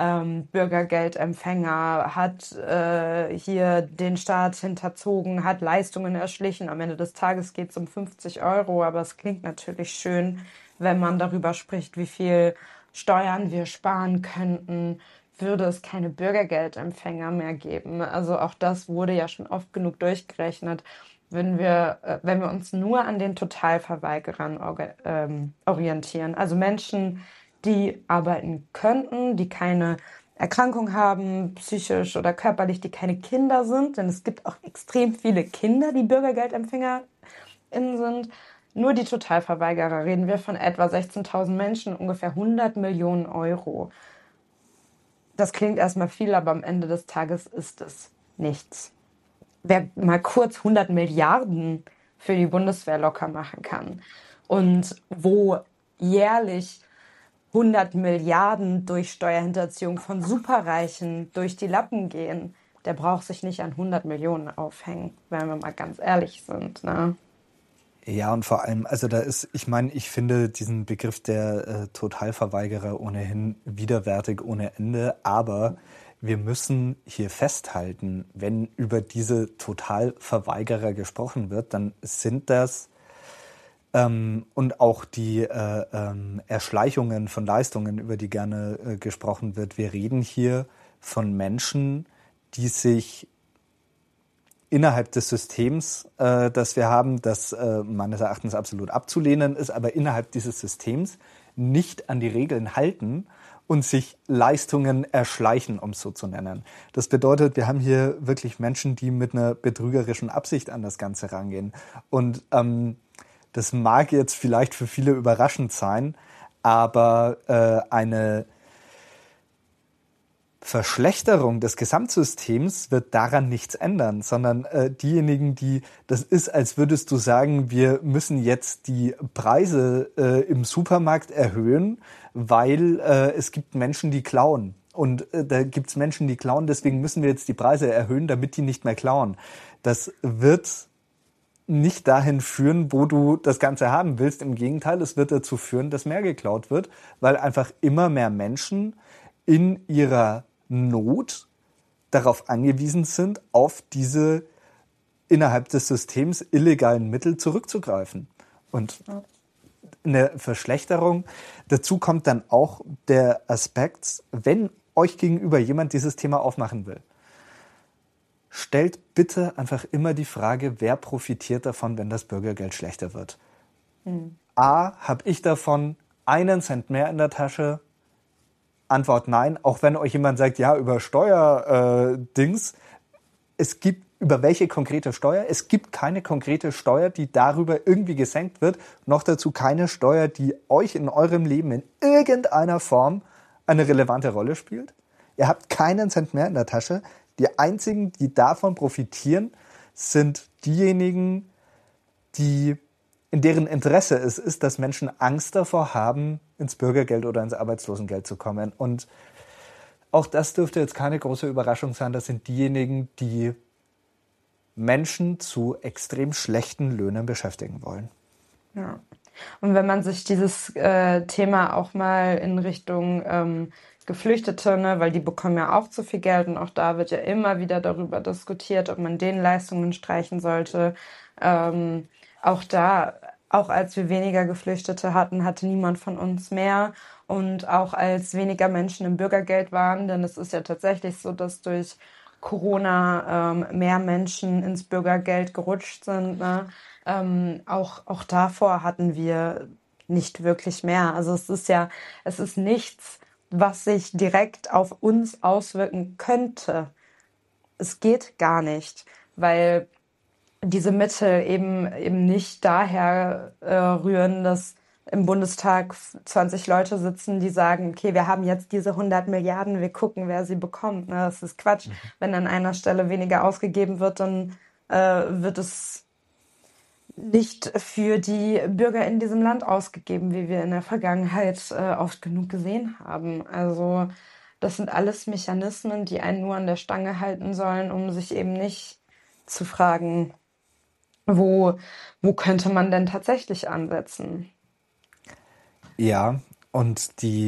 Speaker 2: Bürgergeldempfänger, hat hier den Staat hinterzogen, hat Leistungen erschlichen. Am Ende des Tages geht es um 50 €, aber es klingt natürlich schön, wenn man darüber spricht, wie viel Steuern wir sparen könnten, würde es keine Bürgergeldempfänger mehr geben. Also auch das wurde ja schon oft genug durchgerechnet. Wenn wir uns nur an den Totalverweigerern orientieren, also Menschen, die arbeiten könnten, die keine Erkrankung haben, psychisch oder körperlich, die keine Kinder sind, denn es gibt auch extrem viele Kinder, die BürgergeldempfängerInnen sind. Nur die Totalverweigerer reden wir von etwa 16.000 Menschen, ungefähr 100 Millionen Euro. Das klingt erstmal viel, aber am Ende des Tages ist es nichts. Wer mal kurz 100 Milliarden für die Bundeswehr locker machen kann und wo jährlich 100 Milliarden durch Steuerhinterziehung von Superreichen durch die Lappen gehen, der braucht sich nicht an 100 Millionen aufhängen, wenn wir mal ganz ehrlich sind, ne?
Speaker 1: Ja, und vor allem, also da ist, ich meine, ich finde diesen Begriff der Totalverweigerer ohnehin widerwärtig ohne Ende, aber wir müssen hier festhalten, wenn über diese Totalverweigerer gesprochen wird, dann sind das und auch die Erschleichungen von Leistungen, über die gerne gesprochen wird. Wir reden hier von Menschen, die sich innerhalb des Systems, das wir haben, das meines Erachtens absolut abzulehnen ist, aber innerhalb dieses Systems nicht an die Regeln halten und sich Leistungen erschleichen, um es so zu nennen. Das bedeutet, wir haben hier wirklich Menschen, die mit einer betrügerischen Absicht an das Ganze rangehen. Und das mag jetzt vielleicht für viele überraschend sein, aber eine Verschlechterung des Gesamtsystems wird daran nichts ändern, sondern diejenigen, das ist, als würdest du sagen, wir müssen jetzt die Preise im Supermarkt erhöhen, weil es gibt Menschen, die klauen. Und da gibt's Menschen, die klauen, deswegen müssen wir jetzt die Preise erhöhen, damit die nicht mehr klauen. Das wird nicht dahin führen, wo du das Ganze haben willst. Im Gegenteil, es wird dazu führen, dass mehr geklaut wird, weil einfach immer mehr Menschen in ihrer Not darauf angewiesen sind, auf diese innerhalb des Systems illegalen Mittel zurückzugreifen. Und eine Verschlechterung, dazu kommt dann auch der Aspekt, wenn euch gegenüber jemand dieses Thema aufmachen will, stellt bitte einfach immer die Frage, wer profitiert davon, wenn das Bürgergeld schlechter wird. A, habe ich davon 1 Cent mehr in der Tasche? Antwort nein, auch wenn euch jemand sagt, ja, über Steuerdings, es gibt über welche konkrete Steuer? Es gibt keine konkrete Steuer, die darüber irgendwie gesenkt wird, noch dazu keine Steuer, die euch in eurem Leben in irgendeiner Form eine relevante Rolle spielt. Ihr habt keinen Cent mehr in der Tasche. Die einzigen, die davon profitieren, sind diejenigen, in deren Interesse es ist, dass Menschen Angst davor haben, ins Bürgergeld oder ins Arbeitslosengeld zu kommen. Und auch das dürfte jetzt keine große Überraschung sein. Das sind diejenigen, die Menschen zu extrem schlechten Löhnen beschäftigen wollen.
Speaker 2: Ja. Und wenn man sich dieses Thema auch mal in Richtung Geflüchtete, ne, weil die bekommen ja auch zu viel Geld und auch da wird ja immer wieder darüber diskutiert, ob man denen Leistungen streichen sollte. Auch da, auch als wir weniger Geflüchtete hatten, hatte niemand von uns mehr. Und auch als weniger Menschen im Bürgergeld waren, denn es ist ja tatsächlich so, dass durch Corona mehr Menschen ins Bürgergeld gerutscht sind. Ne? Auch davor hatten wir nicht wirklich mehr. Also es ist nichts, was sich direkt auf uns auswirken könnte. Es geht gar nicht, weil diese Mittel eben nicht daher rühren, dass im Bundestag 20 Leute sitzen, die sagen, okay, wir haben jetzt diese 100 Milliarden, wir gucken, wer sie bekommt. Ne? Das ist Quatsch. Wenn an einer Stelle weniger ausgegeben wird, dann wird es nicht für die Bürger in diesem Land ausgegeben, wie wir in der Vergangenheit oft genug gesehen haben. Also das sind alles Mechanismen, die einen nur an der Stange halten sollen, um sich eben nicht zu fragen, wo könnte man denn tatsächlich ansetzen?
Speaker 1: Ja, und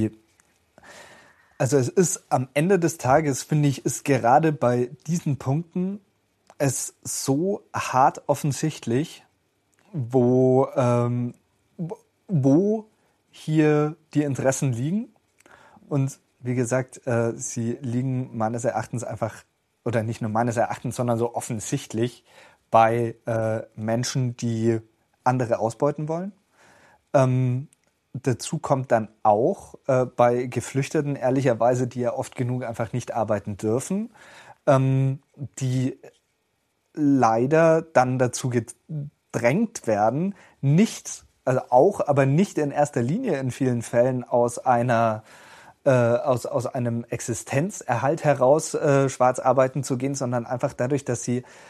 Speaker 1: also es ist am Ende des Tages, finde ich, ist gerade bei diesen Punkten es so hart offensichtlich, wo hier die Interessen liegen. Und wie gesagt, sie liegen meines Erachtens einfach, oder nicht nur meines Erachtens, sondern so offensichtlich bei Menschen, die andere ausbeuten wollen. Dazu kommt dann auch bei Geflüchteten, ehrlicherweise, die ja oft genug einfach nicht arbeiten dürfen, die leider dann dazu gedrängt werden, aber nicht in erster Linie in vielen Fällen aus einem Existenzerhalt heraus schwarz arbeiten zu gehen, sondern einfach dadurch, dass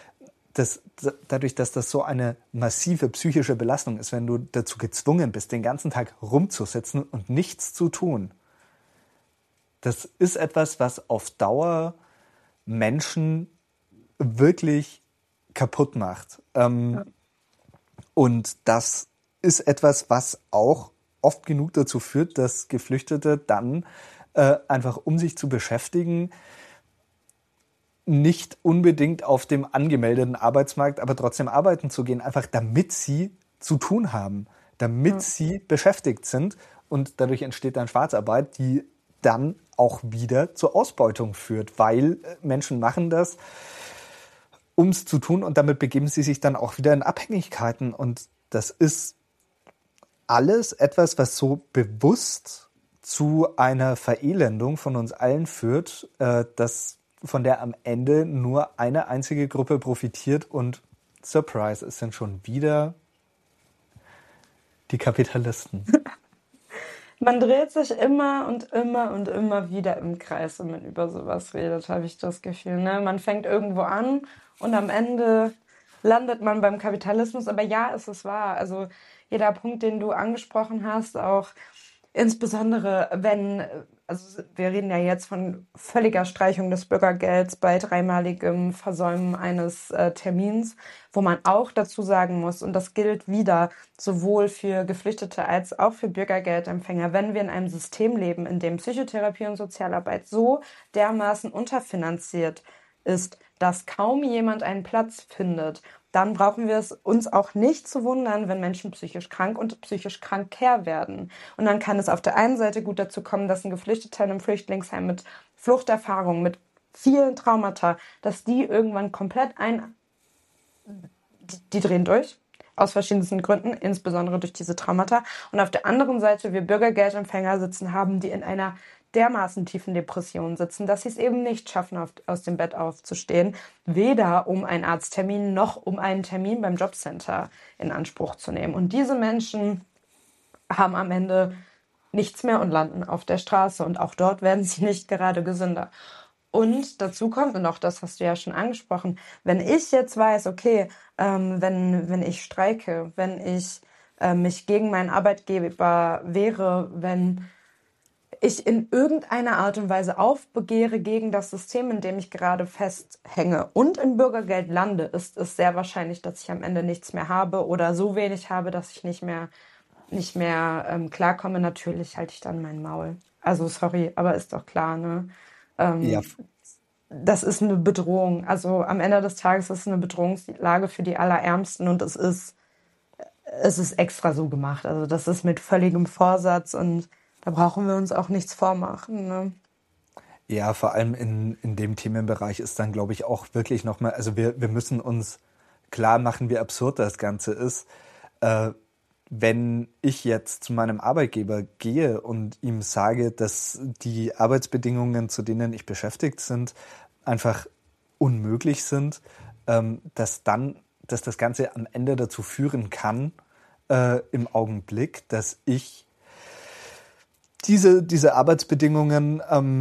Speaker 1: das so eine massive psychische Belastung ist, wenn du dazu gezwungen bist, den ganzen Tag rumzusitzen und nichts zu tun. Das ist etwas, was auf Dauer Menschen wirklich kaputt macht. Und das ist etwas, was auch oft genug dazu führt, dass Geflüchtete dann einfach, um sich zu beschäftigen, nicht unbedingt auf dem angemeldeten Arbeitsmarkt, aber trotzdem arbeiten zu gehen, einfach damit sie zu tun haben, damit sie beschäftigt sind. Und dadurch entsteht dann Schwarzarbeit, die dann auch wieder zur Ausbeutung führt, weil Menschen machen das, um es zu tun, und damit begeben sie sich dann auch wieder in Abhängigkeiten. Und das ist alles etwas, was so bewusst zu einer Verelendung von uns allen führt, von der am Ende nur eine einzige Gruppe profitiert, und Surprise, es sind schon wieder die Kapitalisten.
Speaker 2: Man dreht sich immer und immer und immer wieder im Kreis, wenn man über sowas redet, habe ich das Gefühl. Ne? Man fängt irgendwo an und am Ende landet man beim Kapitalismus. Aber ja, es ist wahr. Also jeder Punkt, den du angesprochen hast, auch insbesondere wenn, also wir reden ja jetzt von völliger Streichung des Bürgergelds bei dreimaligem Versäumen eines Termins, wo man auch dazu sagen muss, und das gilt wieder sowohl für Geflüchtete als auch für Bürgergeldempfänger, wenn wir in einem System leben, in dem Psychotherapie und Sozialarbeit so dermaßen unterfinanziert ist, dass kaum jemand einen Platz findet, dann brauchen wir es uns auch nicht zu wundern, wenn Menschen psychisch krank und psychisch kranker werden. Und dann kann es auf der einen Seite gut dazu kommen, dass ein Geflüchteter in einem Flüchtlingsheim mit Fluchterfahrung, mit vielen Traumata, dass die irgendwann komplett die drehen durch. Aus verschiedensten Gründen, insbesondere durch diese Traumata. Und auf der anderen Seite wir Bürgergeldempfänger sitzen haben, die in einer dermaßen tiefen Depression sitzen, dass sie es eben nicht schaffen, aus dem Bett aufzustehen, weder um einen Arzttermin noch um einen Termin beim Jobcenter in Anspruch zu nehmen. Und diese Menschen haben am Ende nichts mehr und landen auf der Straße. Und auch dort werden sie nicht gerade gesünder. Und dazu kommt, und auch das hast du ja schon angesprochen, wenn ich jetzt weiß, okay, wenn ich streike, wenn ich mich gegen meinen Arbeitgeber wehre, wenn ich in irgendeiner Art und Weise aufbegehre gegen das System, in dem ich gerade festhänge und im Bürgergeld lande, ist es sehr wahrscheinlich, dass ich am Ende nichts mehr habe oder so wenig habe, dass ich nicht mehr klarkomme. Natürlich halte ich dann mein Maul. Also sorry, aber ist doch klar, ne?
Speaker 1: Ja,
Speaker 2: Das ist eine Bedrohung. Also am Ende des Tages ist es eine Bedrohungslage für die Allerärmsten und es ist extra so gemacht. Also das ist mit völligem Vorsatz und da brauchen wir uns auch nichts vormachen. Ne?
Speaker 1: ja, vor allem in dem Themenbereich ist dann, glaube ich, auch wirklich nochmal, also wir müssen uns klar machen, wie absurd das Ganze ist. Wenn ich jetzt zu meinem Arbeitgeber gehe und ihm sage, dass die Arbeitsbedingungen, zu denen ich beschäftigt sind, einfach unmöglich sind, dass das Ganze am Ende dazu führen kann, im Augenblick, dass ich diese Arbeitsbedingungen,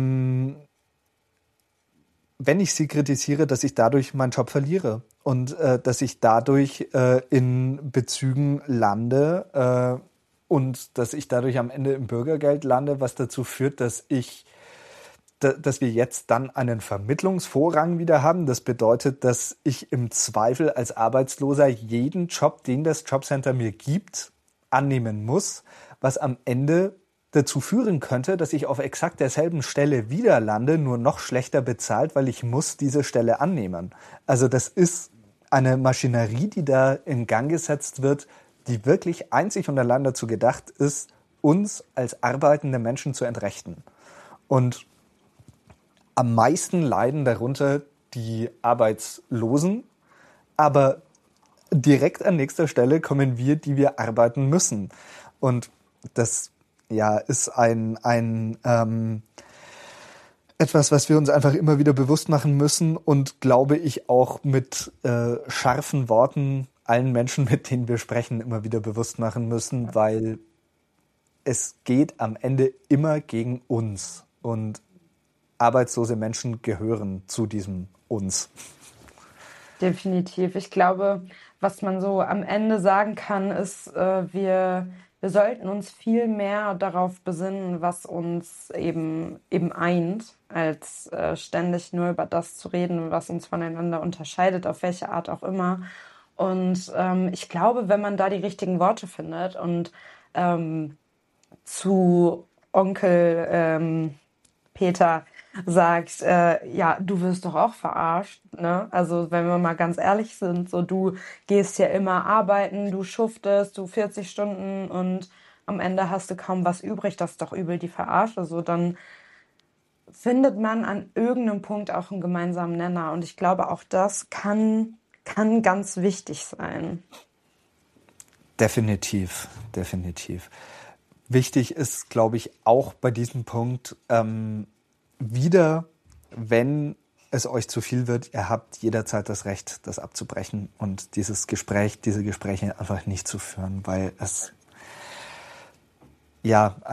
Speaker 1: wenn ich sie kritisiere, dass ich dadurch meinen Job verliere und dass ich dadurch in Bezügen lande und dass ich dadurch am Ende im Bürgergeld lande, was dazu führt, dass wir jetzt dann einen Vermittlungsvorrang wieder haben. Das bedeutet, dass ich im Zweifel als Arbeitsloser jeden Job, den das Jobcenter mir gibt, annehmen muss, was am Ende dazu führen könnte, dass ich auf exakt derselben Stelle wieder lande, nur noch schlechter bezahlt, weil ich muss diese Stelle annehmen. Also das ist eine Maschinerie, die da in Gang gesetzt wird, die wirklich einzig und allein dazu gedacht ist, uns als arbeitende Menschen zu entrechten. Und am meisten leiden darunter die Arbeitslosen, aber direkt an nächster Stelle kommen wir, die wir arbeiten müssen. Und das ist etwas, was wir uns einfach immer wieder bewusst machen müssen und glaube ich auch mit scharfen Worten allen Menschen, mit denen wir sprechen, immer wieder bewusst machen müssen, weil es geht am Ende immer gegen uns und arbeitslose Menschen gehören zu diesem uns.
Speaker 2: Definitiv. Ich glaube, was man so am Ende sagen kann, ist, wir sollten uns viel mehr darauf besinnen, was uns eben eint, als ständig nur über das zu reden, was uns voneinander unterscheidet, auf welche Art auch immer. Und ich glaube, wenn man da die richtigen Worte findet und zu Onkel Peter sagt, ja, du wirst doch auch verarscht, ne? Also wenn wir mal ganz ehrlich sind, so du gehst ja immer arbeiten, du schuftest, du 40 Stunden und am Ende hast du kaum was übrig, das ist doch übel die Verarsche. So, dann findet man an irgendeinem Punkt auch einen gemeinsamen Nenner und ich glaube, auch das kann ganz wichtig sein.
Speaker 1: Definitiv. Wichtig ist, glaube ich, auch bei diesem Punkt, wieder, wenn es euch zu viel wird, ihr habt jederzeit das Recht, das abzubrechen und diese Gespräche einfach nicht zu führen, weil es einfach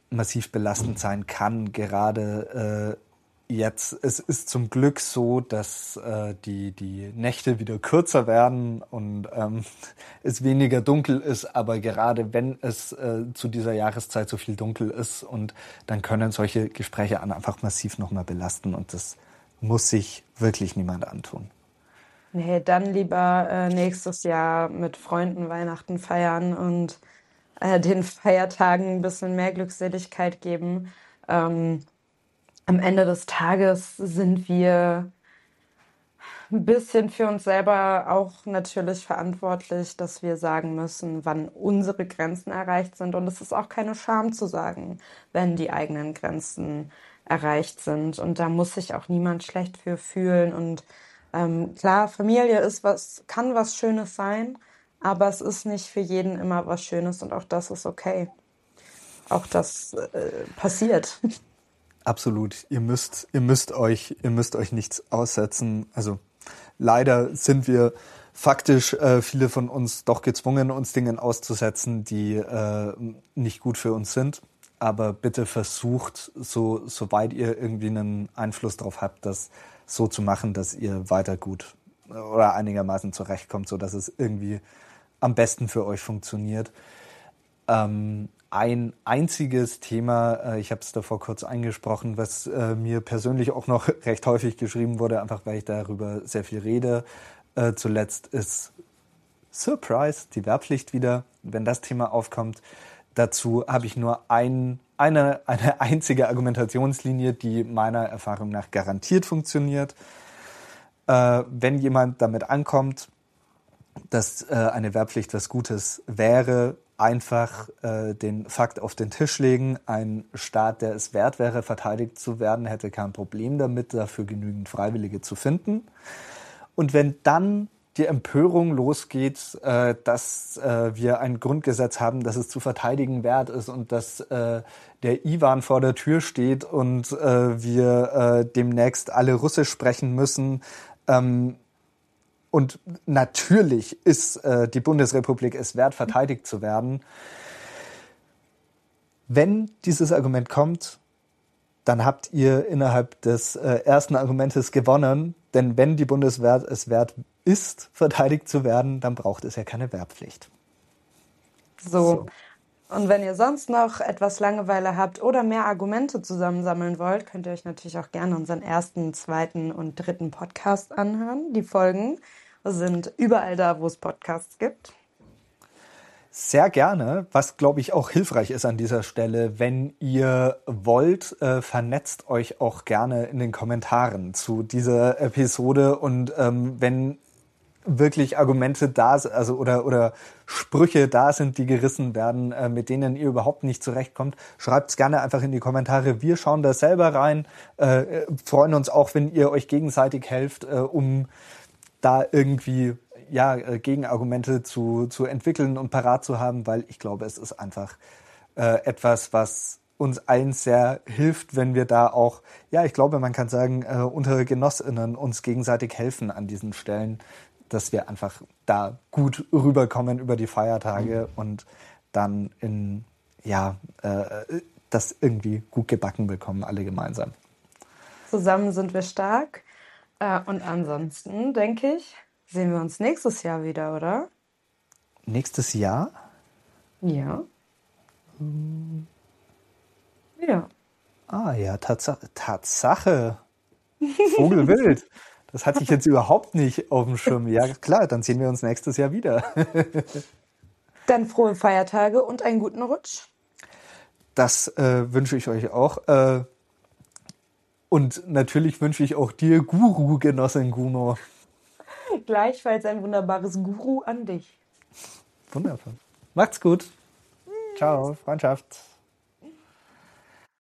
Speaker 1: massiv belastend sein kann, gerade jetzt. Es ist zum Glück so, dass die Nächte wieder kürzer werden und es weniger dunkel ist, aber gerade wenn es zu dieser Jahreszeit so viel dunkel ist, und dann können solche Gespräche einfach massiv nochmal belasten, und das muss sich wirklich niemand antun.
Speaker 2: Nee, dann lieber nächstes Jahr mit Freunden Weihnachten feiern und den Feiertagen ein bisschen mehr Glückseligkeit geben. Ähm, Am Ende des Tages sind wir ein bisschen für uns selber auch natürlich verantwortlich, dass wir sagen müssen, wann unsere Grenzen erreicht sind. Und es ist auch keine Scham zu sagen, wenn die eigenen Grenzen erreicht sind. Und da muss sich auch niemand schlecht für fühlen. Und klar, Familie kann was Schönes sein, aber es ist nicht für jeden immer was Schönes, und auch das ist okay. Auch das passiert.
Speaker 1: Absolut. Ihr müsst euch nichts aussetzen. Also leider sind wir faktisch viele von uns doch gezwungen, uns Dingen auszusetzen, die nicht gut für uns sind. Aber bitte versucht, soweit ihr irgendwie einen Einfluss drauf habt, das so zu machen, dass ihr weiter gut oder einigermaßen zurechtkommt, so dass es irgendwie am besten für euch funktioniert. Ein einziges Thema, ich habe es davor kurz angesprochen, was mir persönlich auch noch recht häufig geschrieben wurde, einfach weil ich darüber sehr viel rede, zuletzt ist Surprise, die Wehrpflicht wieder, wenn das Thema aufkommt. Dazu habe ich nur eine einzige Argumentationslinie, die meiner Erfahrung nach garantiert funktioniert. Wenn jemand damit ankommt, dass eine Wehrpflicht was Gutes wäre, einfach den Fakt auf den Tisch legen. Ein Staat, der es wert wäre, verteidigt zu werden, hätte kein Problem damit, dafür genügend Freiwillige zu finden. Und wenn dann die Empörung losgeht, dass wir ein Grundgesetz haben, das es zu verteidigen wert ist und dass der Iwan vor der Tür steht und wir demnächst alle Russisch sprechen müssen, und natürlich ist die Bundesrepublik es wert, verteidigt zu werden. Wenn dieses Argument kommt, dann habt ihr innerhalb des ersten Argumentes gewonnen. Denn wenn die Bundeswehr es wert ist, verteidigt zu werden, dann braucht es ja keine Wehrpflicht.
Speaker 2: So. Und wenn ihr sonst noch etwas Langeweile habt oder mehr Argumente zusammensammeln wollt, könnt ihr euch natürlich auch gerne unseren ersten, zweiten und dritten Podcast anhören. Die Folgen sind überall da, wo es Podcasts gibt.
Speaker 1: Sehr gerne. Was, glaube ich, auch hilfreich ist an dieser Stelle, wenn ihr wollt, vernetzt euch auch gerne in den Kommentaren zu dieser Episode. Und wenn wirklich Argumente da sind, also oder Sprüche da sind, die gerissen werden, mit denen ihr überhaupt nicht zurechtkommt, schreibt es gerne einfach in die Kommentare. Wir schauen da selber rein, freuen uns auch, wenn ihr euch gegenseitig helft, um da irgendwie Gegenargumente zu entwickeln und parat zu haben, weil ich glaube, es ist einfach etwas, was uns allen sehr hilft, wenn wir da auch, ich glaube, man kann sagen, unter GenossInnen uns gegenseitig helfen an diesen Stellen, dass wir einfach da gut rüberkommen über die Feiertage und dann das irgendwie gut gebacken bekommen, alle gemeinsam.
Speaker 2: Zusammen sind wir stark. Und ansonsten, denke ich, sehen wir uns nächstes Jahr wieder, oder?
Speaker 1: Nächstes Jahr?
Speaker 2: Ja. Ja.
Speaker 1: Ah ja, Tatsache. Vogelwild. Das hatte ich jetzt überhaupt nicht auf dem Schirm. Ja, klar, dann sehen wir uns nächstes Jahr wieder.
Speaker 2: Dann frohe Feiertage und einen guten Rutsch.
Speaker 1: Das wünsche ich euch auch. Und natürlich wünsche ich auch dir, Guru-Genossin Guno.
Speaker 2: Gleichfalls ein wunderbares Guru an dich.
Speaker 1: Wunderbar. Macht's gut. Ciao, Freundschaft.